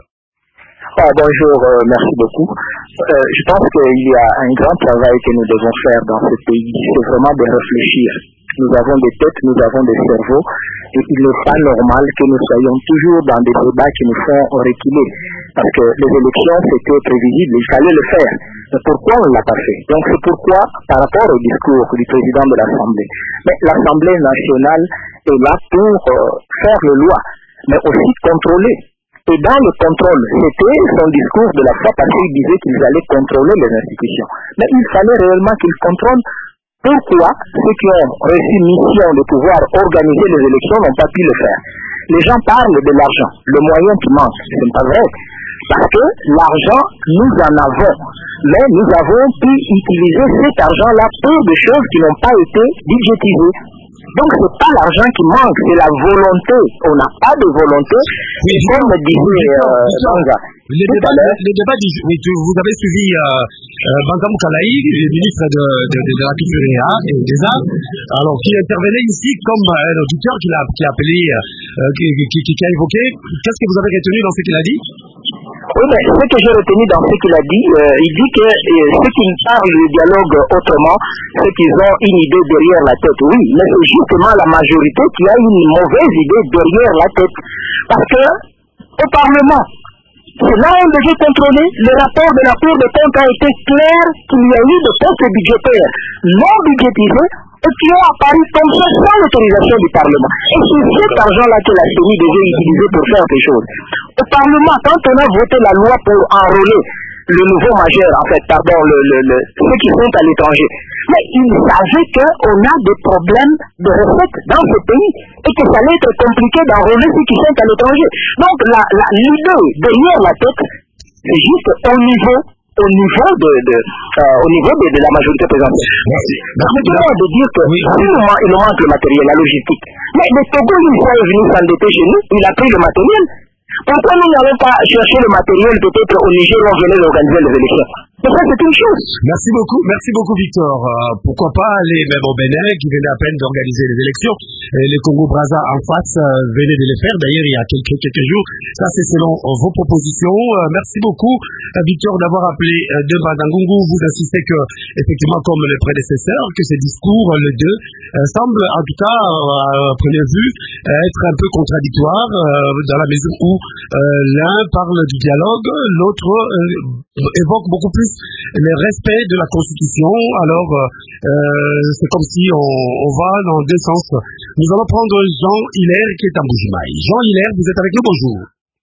Ah, bonjour, euh, merci beaucoup. Euh, je pense qu'il y a un grand travail que nous devons faire dans ce pays, c'est vraiment de réfléchir. Nous avons des têtes, nous avons des cerveaux, et il n'est pas normal que nous soyons toujours dans des débats qui nous font reculer. Parce que les élections, c'était prévisible, il fallait le faire. Mais pourquoi on ne l'a pas fait? Donc c'est pourquoi, par rapport au discours du président de l'Assemblée, mais l'Assemblée nationale est là pour euh, faire les lois, mais aussi contrôler. Et dans le contrôle, c'était son discours de la fois passée, il disait qu'ils allaient contrôler les institutions. Mais il fallait réellement qu'ils contrôlent. Pourquoi ceux qui ont reçu mission de pouvoir organiser les élections n'ont pas pu le faire? Les gens parlent de l'argent, le moyen qui manque. Ce n'est pas vrai. Parce que l'argent, nous en avons. Mais nous avons pu utiliser cet argent-là pour des choses qui n'ont pas été budgétisées. Donc ce n'est pas l'argent qui manque, c'est la volonté. On n'a pas de volonté. Oui, comme me disait Banga. Les débats, les débats du, oui, vous avez suivi euh, euh, Banga Moukalaï, le ministre de, de, de, de la Culture et des Arts, alors qui intervenait ici comme un auditeur qui a, qui a appelé, euh, qui, qui, qui a évoqué. Qu'est-ce que vous avez retenu dans ce qu'il a dit? Oui, mais ce que j'ai retenu dans ce qu'il a dit, euh, il dit que euh, ceux qui parlent du dialogue autrement, ceux qui ont une idée derrière la tête, oui, mais c'est justement la majorité qui a une mauvaise idée derrière la tête. Parce que au Parlement, c'est là où on devait contrôler. Le rapport de la Cour des comptes a été clair qu'il y a eu des postes budgétaires non budgétisés et qui ont apparu comme ça sans l'autorisation du Parlement. Et c'est cet argent-là que la C E N I devait utiliser pour faire des choses. Au Parlement, quand on a voté la loi pour enrôler le nouveau majeur, en fait, pardon, le, le, le, ceux qui sont à l'étranger, mais ils savaient qu'on a des problèmes de recettes dans ce pays et que ça allait être compliqué d'enrôler ceux qui sont à l'étranger. Donc la, la, l'idée derrière la tête, c'est juste au niveau au niveau de, de, euh, au niveau de, de la majorité présidentielle. Permettez-moi de dire que oui, il manque le matériel, la logistique. Mais le Togo, une fois est venu s'endetter chez nous, il a pris le matériel. Pourquoi nous n'allons pas chercher le matériel peut-être au Niger où on venait d'organiser les élections? Et ça, c'est une chose. Merci beaucoup, merci beaucoup Victor. Euh, pourquoi pas aller même au Bénin qui venait à peine d'organiser les élections. Et les Congo-Brazza en face euh, venaient de les faire d'ailleurs il y a quelques, quelques jours. Ça c'est selon euh, vos propositions. Euh, merci beaucoup euh, Victor d'avoir appelé euh, de Bantangougou. Vous insistez que effectivement comme les prédécesseurs, que ces discours, euh, les deux, euh, semblent en tout cas euh, à première vue euh, être un peu contradictoires euh, dans la mesure où euh, l'un parle du dialogue, l'autre euh, évoque beaucoup plus le respect de la Constitution. Alors, euh, c'est comme si on, on va dans deux sens. Nous allons prendre Jean Hilaire qui est à Mbujimaï. Jean Hilaire, vous êtes avec nous, bonjour.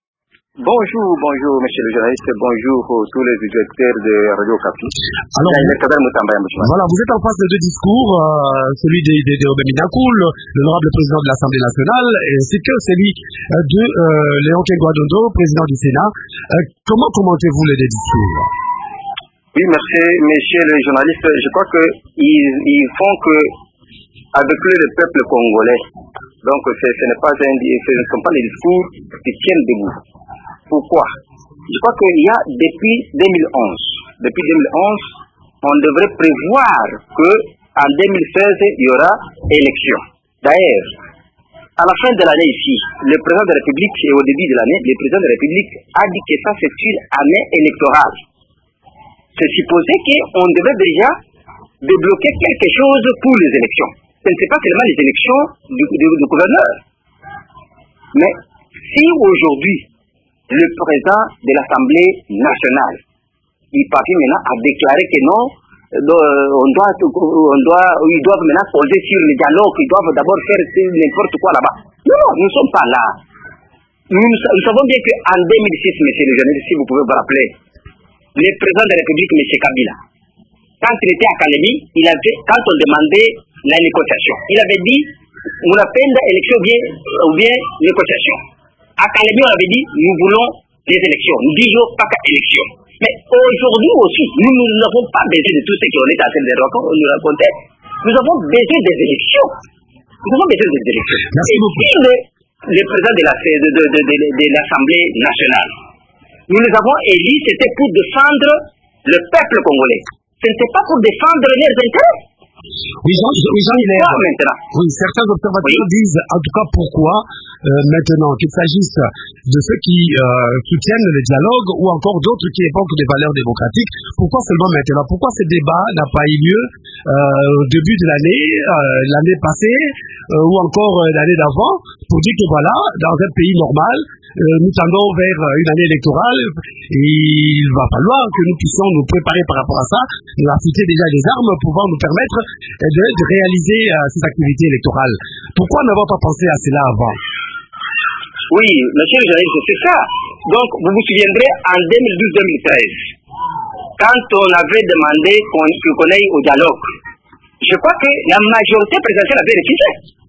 Bonjour, bonjour, monsieur le journaliste, bonjour à tous les directeurs de Radio Kapi. Alors, voilà, vous êtes en face de deux discours, euh, celui de, de, de Robert Minakoul, l'honorable président de l'Assemblée nationale, ainsi que celui euh, de euh, Léon Kengoadondo, président du Sénat. Euh, comment commentez-vous les deux discours? Oui, merci, messieurs les journalistes. Je crois qu'ils ils font que, avec le peuple congolais, donc ce, ce n'est pas un, ce ne sont pas les discours qui tiennent debout. Pourquoi? Je crois qu'il y a depuis deux mille onze, depuis deux mille onze, on devrait prévoir que en deux mille seize il y aura élection. D'ailleurs, à la fin de l'année ici, le président de la République et au début de l'année, le président de la République a dit que ça c'est une année électorale. C'est supposé qu'on devait déjà débloquer quelque chose pour les élections. Ce n'est pas seulement les élections du, du, du gouverneur. Mais si aujourd'hui, le président de l'Assemblée nationale, il parvient maintenant à déclarer que non, on doit, on doit, ils doivent maintenant poser sur le dialogue, ils doivent d'abord faire n'importe quoi là-bas. Non, nous ne sommes pas là. Nous, nous savons bien qu'en deux mille six, monsieur le journaliste, si vous pouvez vous rappeler, le président de la République, M. Kabila, quand il était à Kalemi, il avait, quand on demandait la négociation, il avait dit, on appelle élection ou bien, ou bien négociation. À Kalemi, on avait dit, nous voulons les élections. Nous disons pas qu'à élection. Mais aujourd'hui aussi, nous n'avons pas besoin de tout ce qu'on est en train de raconter. Nous avons besoin des élections. Nous avons besoin des élections. Merci Et beaucoup. si le, le président de, la, de, de, de, de, de l'Assemblée nationale, nous les avons élus, c'était pour défendre le peuple congolais. Ce n'était pas pour défendre leurs intérêts. Oui, Jean, oui, Jean Hilaire. Oui, certains observateurs oui. disent, en tout cas, pourquoi euh, maintenant, qu'il s'agisse de ceux qui euh, soutiennent le dialogue ou encore d'autres qui évoquent des valeurs démocratiques, pourquoi seulement maintenant? Pourquoi ce débat n'a pas eu lieu euh, au début de l'année, euh, l'année passée euh, ou encore euh, l'année d'avant, pour dire que voilà, dans un pays normal, euh, nous tendons vers une année électorale et il va falloir que nous puissions nous préparer par rapport à ça, nous affûter déjà des armes pour pouvoir nous permettre de, de réaliser euh, ces activités électorales. Pourquoi n'avons pas pensé à cela avant? Oui, monsieur le journaliste, c'est ça. Donc, vous vous souviendrez, en deux mille douze deux mille treize, quand on avait demandé qu'on, qu'on aille au dialogue, je crois que la majorité présidentielle avait refusé.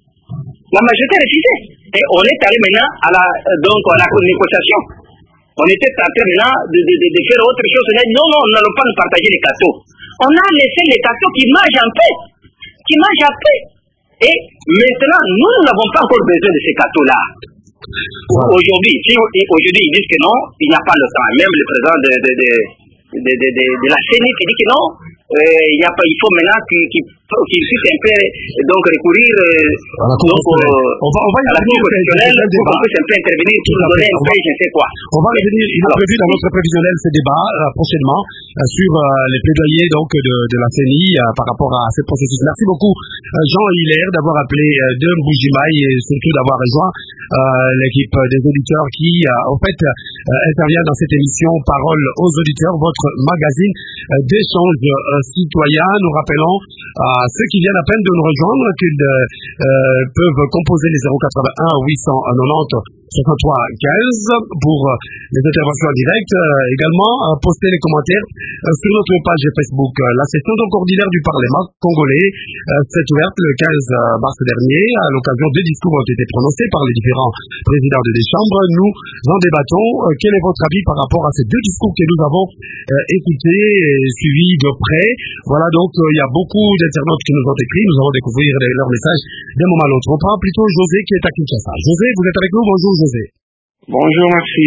La majorité refusait. Et on est allé maintenant à la, donc, à la négociation. On était en train maintenant de, de, de, de faire autre chose. On a dit non, non, nous n'allons pas nous partager les gâteaux. On a laissé les gâteaux qui mangent en paix. Qui mangent en paix. Et maintenant, nous, nous n'avons pas encore besoin de ces gâteaux-là. Voilà. Aujourd'hui, si aujourd'hui ils disent que non, il n'y a pas le temps. Même le président de, de, de, de, de, de, de la C E N I qui dit que non, euh, il, y a pas, il faut maintenant qu'il qu qu puisse un peu donc recourir euh, donc, euh, on va, on va à la Cour constitutionnelle pour qu'on puisse un peu intervenir pour nous donner un peu, je ne sais quoi. On va revenir, il est prévu dans notre prévisionnel ce débat euh, prochainement euh, sur euh, les plaidoyers donc, de, de la C E N I euh, par rapport à ces processus. Merci beaucoup euh, Jean Hilaire d'avoir appelé euh, de Mbujimaï et surtout d'avoir rejoint euh, l'équipe des auditeurs qui euh, en fait euh, intervient dans cette émission Parole aux auditeurs, votre magazine euh, d'échange euh, citoyen. Nous rappelons à ceux qui viennent à peine de nous rejoindre qu'ils euh, peuvent composer les zéro quatre-vingt-un huit cent quatre-vingt-dix soixante-trois quinze pour euh, les interventions en direct. Euh, également, euh, poster les commentaires euh, sur notre page Facebook. Euh, la session donc ordinaire du Parlement congolais euh, s'est ouverte le quinze mars dernier. À l'occasion, deux discours ont été prononcés par les différents présidents de des chambres. Nous en débattons. Euh, quel est votre avis par rapport à ces deux discours que nous avons euh, écoutés et suivis de près? Voilà, donc euh, il y a beaucoup d'internautes qui nous ont écrit. Nous allons découvrir les, leurs messages d'un moment à l'autre. On prend plutôt José qui est à Kinshasa. José, vous êtes avec nous? Bonjour José. Bonjour, merci.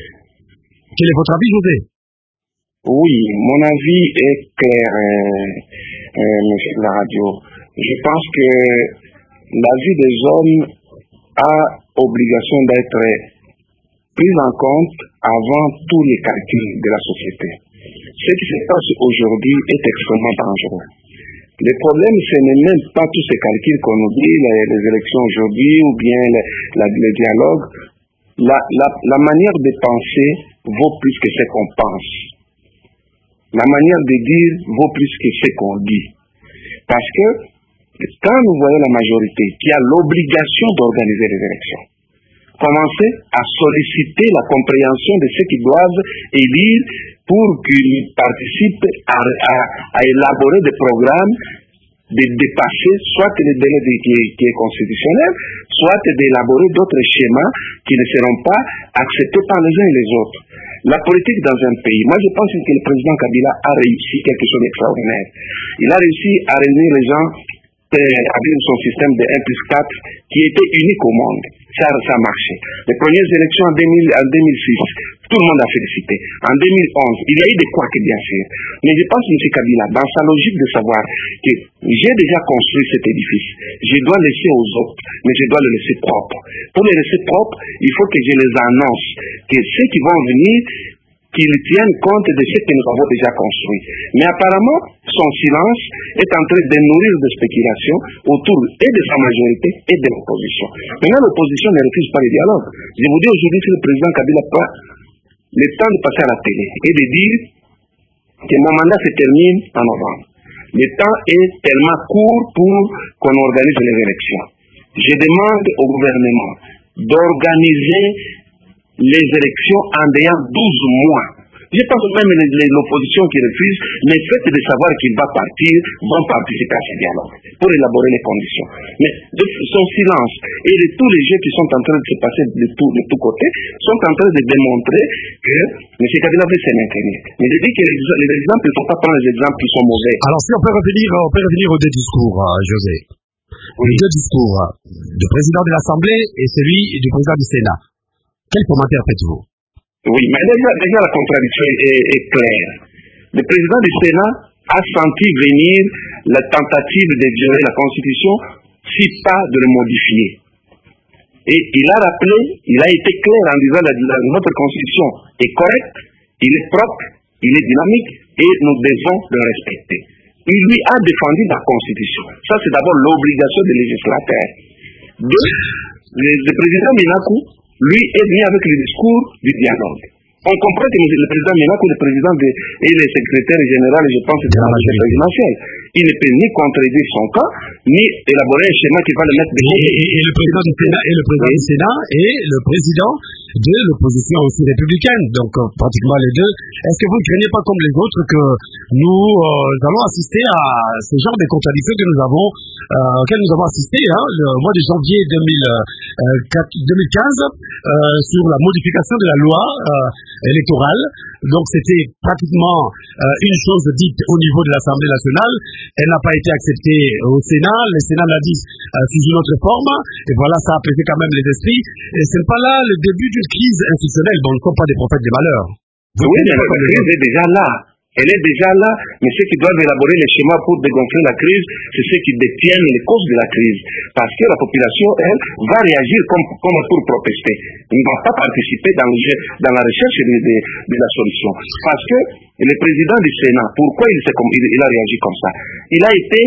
Quel est votre avis, José? Oui, mon avis est clair, euh, euh, monsieur la radio. Je pense que la vie des hommes a obligation d'être prise en compte avant tous les calculs de la société. Ce qui se passe aujourd'hui est extrêmement dangereux. Le problème, ce n'est même pas tous ces calculs qu'on nous dit, les, les élections aujourd'hui ou bien le, la, le dialogue. La, la, la manière de penser vaut plus que ce qu'on pense. La manière de dire vaut plus que ce qu'on dit. Parce que quand nous voyons la majorité qui a l'obligation d'organiser les élections, commencer à solliciter la compréhension de ceux qui doivent élire pour qu'ils participent à, à, à élaborer des programmes, de dépasser soit le délai de, qui, est, qui est constitutionnel, soit d'élaborer d'autres schémas qui ne seront pas acceptés par les uns et les autres. La politique dans un pays, moi je pense que le président Kabila a réussi quelque chose d'extraordinaire. Il a réussi à réunir les gens avec son système de un plus quatre qui était unique au monde. Ça, ça a marché. Les premières élections en, deux mille, en deux mille six, tout le monde a félicité. En deux mille onze, il y a eu des couacs bien sûr. Mais je pense que M. Kabila, dans sa logique de savoir que j'ai déjà construit cet édifice, je dois laisser aux autres, mais je dois le laisser propre. Pour le laisser propre, il faut que je les annonce, que ceux qui vont venir, qu'ils tiennent compte de ce que nous avons déjà construit. Mais apparemment, son silence est en train de nourrir des spéculations autour et de sa majorité et de l'opposition. Maintenant, l'opposition ne refuse pas le dialogue. Je vous dis aujourd'hui, si le président Kabila prend le temps de passer à la télé et de dire que mon mandat se termine en novembre. Le temps est tellement court pour qu'on organise les élections. Je demande au gouvernement d'organiser les élections en ayant douze mois Je pense même que l'opposition qui refuse, mais le fait de savoir qu'il va partir, vont participer à ce dialogue pour élaborer les conditions. Mais de son silence et de tous les jeux qui sont en train de se passer de tous de tous côtés sont en train de démontrer que M. Kabila veut se maintenir. Mais je dis que les, les exemples, il ne faut pas prendre les exemples qui sont mauvais. Alors si on peut revenir, on peut revenir aux deux discours, euh, José. Oui. Les deux discours euh, du président de l'Assemblée et celui du président du Sénat. Quel commentaire faites-vous? Oui, mais déjà, déjà la contradiction est, est claire. Le président du Sénat a senti venir la tentative de violer la Constitution, si pas de le modifier. Et il a rappelé, il a été clair en disant que notre Constitution est correcte, il est propre, il est dynamique et nous devons le respecter. Il lui a défendu la Constitution. Ça, c'est d'abord l'obligation des législateurs. Deux, le, le président Minakou, lui, est venu avec le discours du dialogue. On comprend que le président Minakou, le président de, et le secrétaire général, je pense, de la majorité présidentielle, il ne peut ni contredire son cas, ni élaborer un schéma qui va le mettre de côté. Et, et, et le président du Sénat, et le président oui. du Sénat et le président de l'opposition aussi républicaine, donc euh, pratiquement les deux. Est-ce que vous ne craignez pas comme les autres que nous euh, allons assister à ce genre de contradictions que nous avons, euh, auxquelles nous avons assisté hein, le mois de janvier deux mille quinze euh, sur la modification de la loi euh, électorale. Donc c'était pratiquement euh, une chose dite au niveau de l'Assemblée nationale. Elle n'a pas été acceptée au Sénat. Le Sénat l'a dit euh, sous une autre forme. Et voilà, ça a apaisé quand même les esprits. Et ce n'est pas là le début d'une crise institutionnelle. Bon, nous ne sommes pas des prophètes des malheurs. Vous oui, mais la crise est déjà là. Elle est déjà là, mais ceux qui doivent élaborer les schémas pour dégonfler la crise, c'est ceux qui détiennent les causes de la crise. Parce que la population, elle, va réagir comme, comme pour protester. Elle ne va pas participer dans, le, dans la recherche de, de, de la solution. Parce que le président du Sénat, pourquoi il, il, il a réagi comme ça? Il a été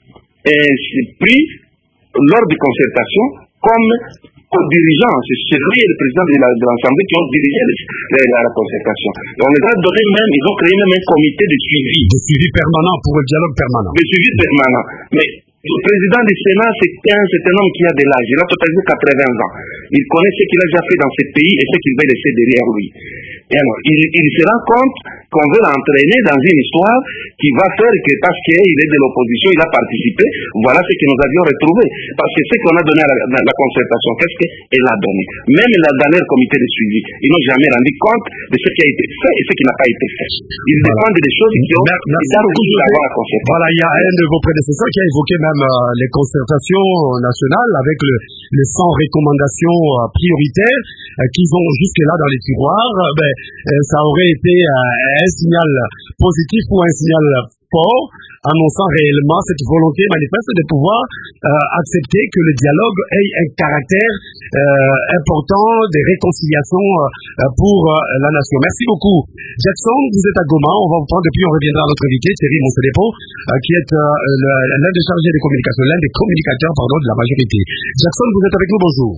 euh, pris lors des concertations comme co-dirigeant. C'est lui et le président de l'Assemblée qui ont dirigé la, la, la concertation. Et on les a donné même, ils ont créé même un comité de suivi. De suivi permanent pour le dialogue permanent. De suivi permanent. Mais le président du Sénat, c'est un, c'est un homme qui a de l'âge. Il a totalement quatre-vingts ans. Il connaît ce qu'il a déjà fait dans ce pays et ce qu'il va laisser derrière lui. Et alors, il, il se rend compte qu'on veut l'entraîner dans une histoire qui va faire que parce qu'il est de l'opposition, il a participé. Voilà ce que nous avions retrouvé. Parce que ce qu'on a donné à la, à la concertation, qu'est-ce qu'elle a donné? Même la dernière comité de suivi, ils n'ont jamais rendu compte de ce qui a été fait et ce qui n'a pas été fait. Ils voilà. dépendent des choses qui ont été d'avoir la concertation. Voilà, il y a un de vos prédécesseurs qui a évoqué même euh, les concertations nationales avec le, les cent recommandations euh, prioritaires euh, qu'ils ont jusque-là dans les tiroirs. Euh, ben, euh, ça aurait été euh, un signal positif ou un signal fort, annonçant réellement cette volonté manifeste de pouvoir euh, accepter que le dialogue ait un caractère euh, important de réconciliation euh, pour euh, la nation. Merci beaucoup. Jackson, vous êtes à Goma, on va vous prendre, puis on reviendra à notre invité, Thierry Monsedepo, euh, qui est euh, l'un des chargés des communications, l'un des communicateurs pardon, de la majorité. Jackson, vous êtes avec nous, bonjour.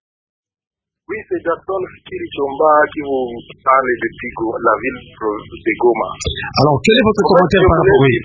Oui, c'est Jackson Fikiri Chomba qui vous parle depuis la ville de Goma. Alors, quel est votre commentaire par rapport à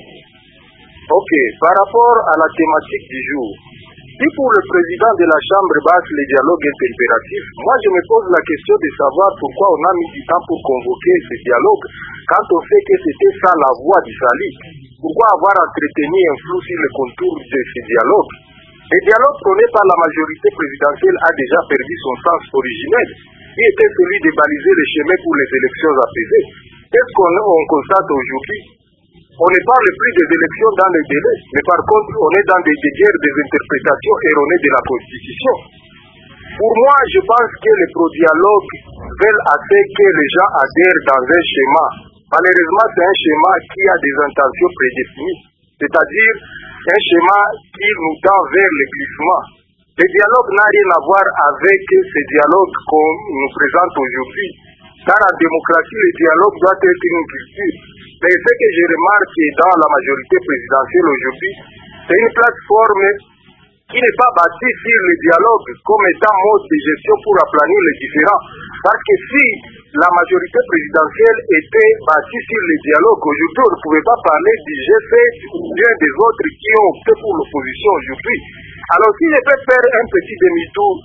Ok, par rapport à la thématique du jour, si pour le président de la Chambre basse, le dialogue est impératif, moi je me pose la question de savoir pourquoi on a mis du temps pour convoquer ce dialogue quand on sait que c'était ça la voie du salut. Pourquoi avoir entretenu un flou sur le contour de ce dialogue? Le dialogue prôné par la majorité présidentielle a déjà perdu son sens originel, qui était celui de baliser le chemin pour les élections apaisées. Qu'est-ce qu'on on constate aujourd'hui? On ne parle plus des élections dans les délais, mais par contre, on est dans des guerres, des interprétations erronées de la Constitution. Pour moi, je pense que les pro-dialogues veulent assez que les gens adhèrent dans un schéma. Malheureusement, c'est un schéma qui a des intentions prédéfinies, c'est-à-dire un schéma qui nous tend vers le glissement. Le dialogue n'a rien à voir avec ce dialogue qu'on nous présente aujourd'hui, car en démocratie, le dialogue doit être une culture. Mais ce que je remarque dans la majorité présidentielle aujourd'hui, c'est une plateforme qui n'est pas bâtie sur le dialogue comme étant mode de gestion pour aplanir les différends. Parce que si la majorité présidentielle était bâtie sur le dialogue, aujourd'hui on ne pouvait pas parler du G sept ou bien des autres qui ont opté pour l'opposition aujourd'hui. Alors si je peux faire un petit demi-tour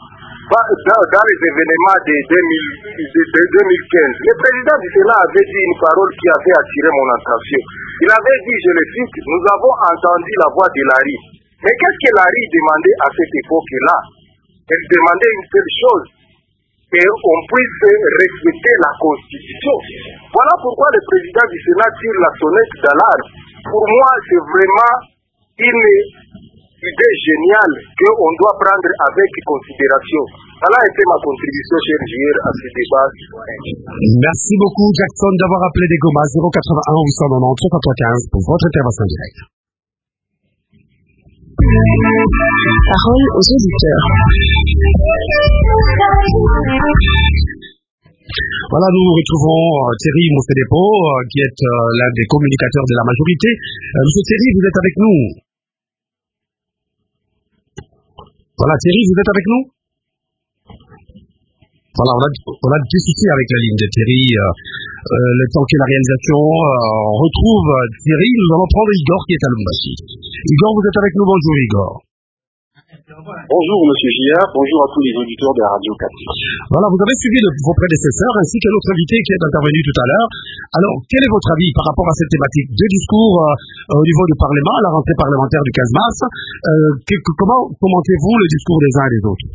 dans, dans les événements de, deux mille, de, de deux mille quinze, le président du Sénat avait dit une parole qui avait attiré mon attention. Il avait dit, je le cite, nous avons entendu la voix de Larry. Mais qu'est-ce que Larry demandait à cette époque-là? Elle demandait une seule chose, qu'on puisse respecter la Constitution. Voilà pourquoi le président du Sénat tire la sonnette d'alarme. Pour moi, c'est vraiment une idée géniale qu'on doit prendre avec considération. Voilà a été ma contribution, cher J R, à ce débat. Merci beaucoup, Jackson, d'avoir appelé des Goma zéro quatre-vingt-un huit cent quatre-vingt-dix soixante-quinze pour votre intervention directe. Parole aux auditeurs. Voilà, nous retrouvons euh, Thierry Moussedepo, euh, qui est euh, l'un des communicateurs de la majorité. Euh, Monsieur Thierry, vous êtes avec nous? Voilà, Thierry, vous êtes avec nous? Voilà, on a, on a des soucis avec la ligne de Thierry. Euh, euh, le temps que la réalisation euh, retrouve Thierry, nous allons prendre Igor qui est à Lubumbashi. Igor, vous êtes avec nous. Bonjour, Igor. Bonjour, Monsieur J R. Bonjour à tous les auditeurs de Radio quatre. Voilà, vous avez suivi le, vos prédécesseurs ainsi que notre invité qui est intervenu tout à l'heure. Alors, quel est votre avis par rapport à cette thématique? Deux discours euh, au niveau du Parlement, à la rentrée parlementaire du quinze mars. Euh, que, que, comment commentez-vous le discours des uns et des autres?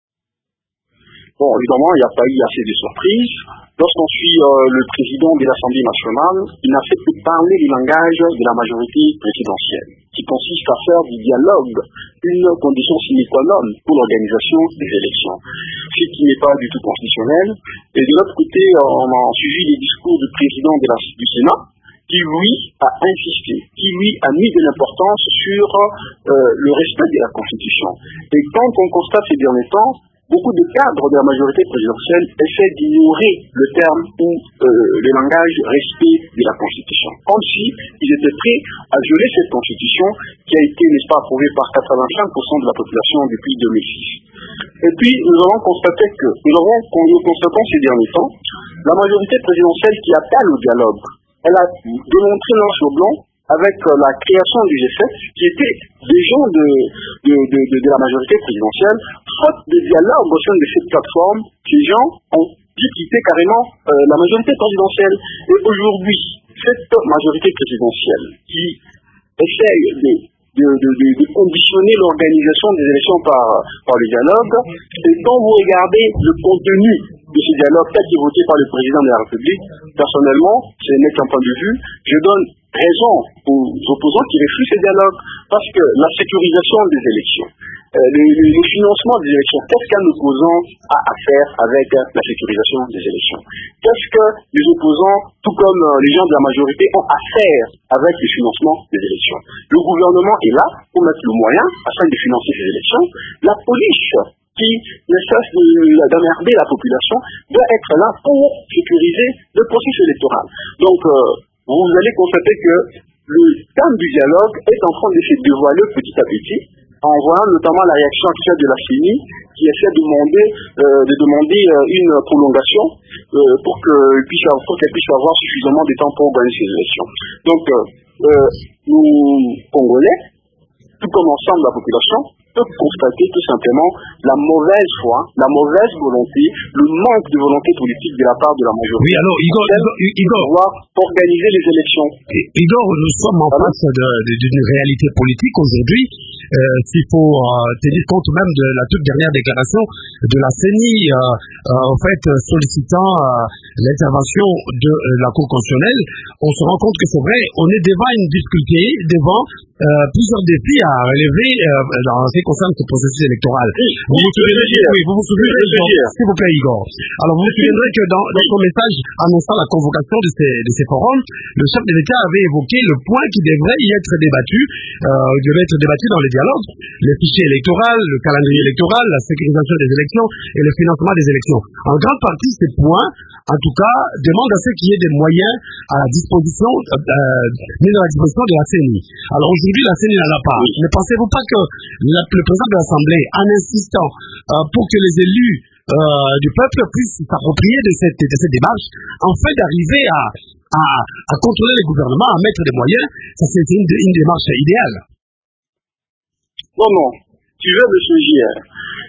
Bon, évidemment, il n'y a pas eu assez de surprises. Lorsqu'on suit euh, le président de l'Assemblée nationale, il n'a fait que parler du langage de la majorité présidentielle, qui consiste à faire du dialogue une condition sine qua non pour l'organisation des élections, ce qui n'est pas du tout constitutionnel. Et de l'autre côté, on a suivi les discours du président de la, du Sénat, qui lui a insisté, qui lui a mis de l'importance sur euh, le respect de la Constitution. Et quand on constate ces derniers temps, beaucoup de cadres de la majorité présidentielle essaient d'ignorer le terme ou euh, le langage respect de la Constitution, comme si ils étaient prêts à violer cette Constitution qui a été, n'est-ce pas, approuvée par quatre-vingt-cinq pour cent de la population depuis deux mille six. Et puis, nous avons constaté que, nous avons constaté ces derniers temps, la majorité présidentielle qui appelle au dialogue, elle a démontré noir sur blanc avec euh, la création du G sept, qui était des gens de, de, de, de, de la majorité présidentielle, faute de dialogue au sein de cette plateforme, ces gens ont dû quitter carrément euh, la majorité présidentielle. Et aujourd'hui, cette majorité présidentielle qui essaye de, de, de, de, de conditionner l'organisation des élections par, par le dialogue, et quand vous regardez le contenu de ce dialogue tel qu'il est voté par le président de la République, personnellement, c'est n'est qu'un point de vue, je donne raison aux opposants qui refusent ce dialogue, parce que la sécurisation des élections, euh, le, le, le financement des élections, qu'est-ce qu'un opposant a à faire avec euh, la sécurisation des élections? Qu'est-ce que les opposants, tout comme euh, les gens de la majorité, ont à faire avec le financement des élections? Le gouvernement est là pour mettre le moyen afin de financer ces élections. La police, qui ne cesse d'emmerder la population, doit être là pour sécuriser le processus électoral. Donc, euh, vous allez constater que le thème du dialogue est en train de se dévoiler petit à petit, en voyant notamment la réaction actuelle de la C E N I, qui essaie de demander, euh, de demander euh, une prolongation euh, pour qu'elle puisse, qu'elle puisse avoir suffisamment de temps pour organiser ces élections. Donc, euh, euh, nous, Congolais, tout comme ensemble la population, peut constater tout simplement la mauvaise foi, la mauvaise volonté, le manque de volonté politique de la part de la majorité. Oui, alors, Igor, Igor, Igor. pouvoir organiser les élections. Igor, nous sommes en face d'une réalité politique aujourd'hui. Euh, S'il faut euh, tenir compte même de la toute dernière déclaration de la C E N I, euh, euh, en fait, sollicitant euh, l'intervention de euh, la Cour constitutionnelle, on se rend compte que c'est vrai, on est devant une difficulté, devant euh, plusieurs défis à relever euh, dans ce qui concerne ce processus électoral. Oui, vous vous souviendrez, oui, vous vous souviendrez, s'il vous plaît, Igor. Alors, vous vous souviendrez que dans, dans son message annonçant la convocation de ces, de ces forums, le chef de l'État avait évoqué le point qui devrait y être débattu, euh, devait être débattu dans les dialogues, les fichiers électoraux, le calendrier électoral, la sécurisation des élections et le financement des élections. En grande partie, ces points, en tout cas, demandent à ce qu'il y ait des moyens à la disposition, euh, mis à la disposition de la C E N I. Alors aujourd'hui, la C E N I n'en a pas. Ne pensez-vous pas que la, le président de l'Assemblée, en insistant euh, pour que les élus euh, du peuple puissent s'approprier de cette, de cette démarche, en fait d'arriver à, à, à contrôler les gouvernements, à mettre des moyens, ça c'est une, une démarche idéale. Non, non. Tu veux, monsieur J R,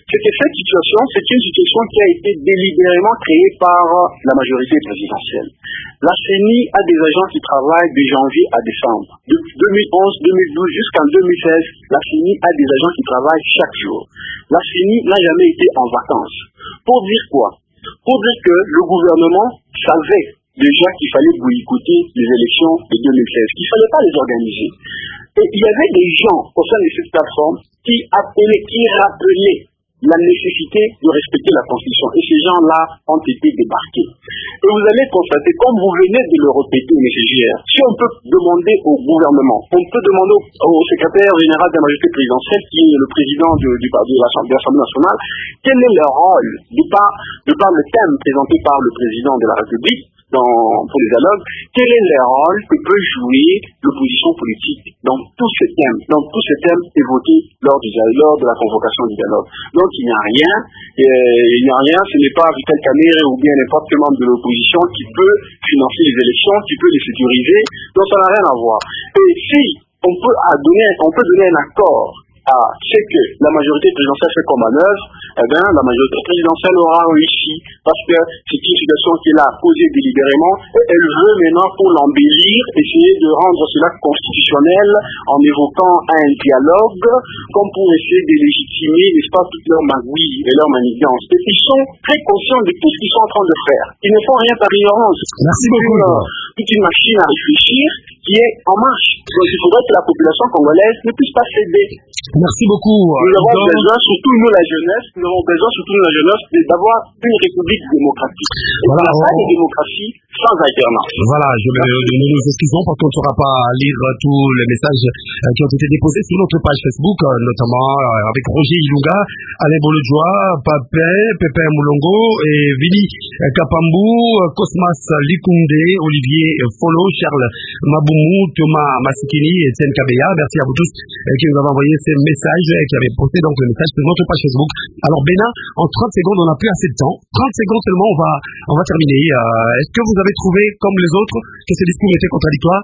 c'est que cette situation, c'est une situation qui a été délibérément créée par la majorité présidentielle. La C E N I a des agents qui travaillent de janvier à décembre. De deux mille onze, deux mille douze jusqu'en deux mille seize, la C E N I a des agents qui travaillent chaque jour. La C E N I n'a jamais été en vacances. Pour dire quoi? Pour dire que le gouvernement savait déjà qu'il fallait boycotter les élections de deux mille seize, qu'il ne fallait pas les organiser. Et il y avait des gens au sein de cette plateforme qui appelaient, qui rappelaient la nécessité de respecter la Constitution. Et ces gens-là ont été débarqués. Et vous allez constater, comme vous venez de le répéter, M. J R, si on peut demander au gouvernement, on peut demander au, au secrétaire général de la majorité présidentielle, qui est le président de, du, de l'Assemblée nationale, quel est leur rôle de par, de par le thème présenté par le président de la République dans, pour les dialogues, quel est le rôle que peut jouer l'opposition politique dans tous ces thèmes, dans tous ces thèmes évoqués lors, du, lors de la convocation du dialogue. Donc il n'y a rien, euh, il n'y a rien, ce n'est pas Vital Kamerhe ou bien n'importe quel membre de l'opposition qui peut financer les élections, qui peut les sécuriser, donc ça n'a rien à voir. Et si on peut, donner, on peut donner un accord à ce que la majorité présidentielle fait comme manœuvre, eh bien, la majorité présidentielle aura réussi parce que c'est une situation qu'elle a posée délibérément et elle veut maintenant, pour l'embellir, essayer de rendre cela constitutionnel en évoquant un dialogue comme pour essayer de légitimer, n'est-ce pas, toute leur magouille et leur manigance. Et ils sont très conscients de tout ce qu'ils sont en train de faire. Ils ne font rien par ignorance. Merci beaucoup. C'est une machine à réfléchir qui est en marche. Donc il faudrait que la population congolaise ne puisse pas céder. Merci beaucoup. Nous avons Donc... besoin, surtout nous la jeunesse, nous avons besoin, surtout nous la jeunesse, d'avoir une république démocratique. Et voilà, on n'a pas de démocratie sans alternance. Voilà, je me, nous nous excusons parce qu'on ne saura pas lire tous les messages qui ont été déposés sur notre page Facebook, notamment avec Roger Ilunga, Alain Bolodjoa, Papin, Pépin Moulongo et Vili Kapambou, Cosmas Likunde, Olivier Folo, Charles Maboumou, Thomas Massikini et Etienne Kabeya. Merci à vous tous qui nous avez envoyé ces messages et qui avaient posté donc le message sur notre page Facebook. Alors Bénin, en trente secondes, on n'a plus assez de temps. trente secondes seulement, on va, on va terminer. Euh, est-ce que vous avez trouvé, comme les autres, que ce discours était contradictoire?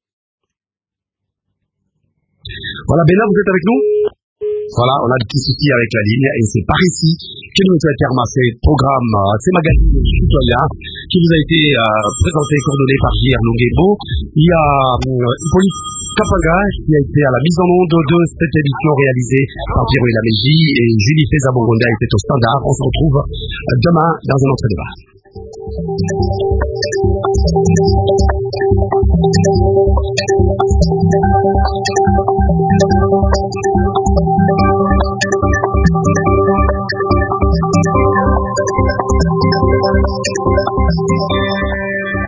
Voilà, Bénin, vous êtes avec nous? Voilà, on a des petits soucis avec la ligne et c'est par ici que nous avons terme à ce programme, à ce magazine citoyen qui vous a été euh, présenté et coordonné par J R Longuebo. Il y a euh, Hippolyte Kapanga qui a été à la mise en onde de cette édition réalisée par Pierre Laméji et Julie Feza Bongonda était au standard. On se retrouve demain dans un autre débat.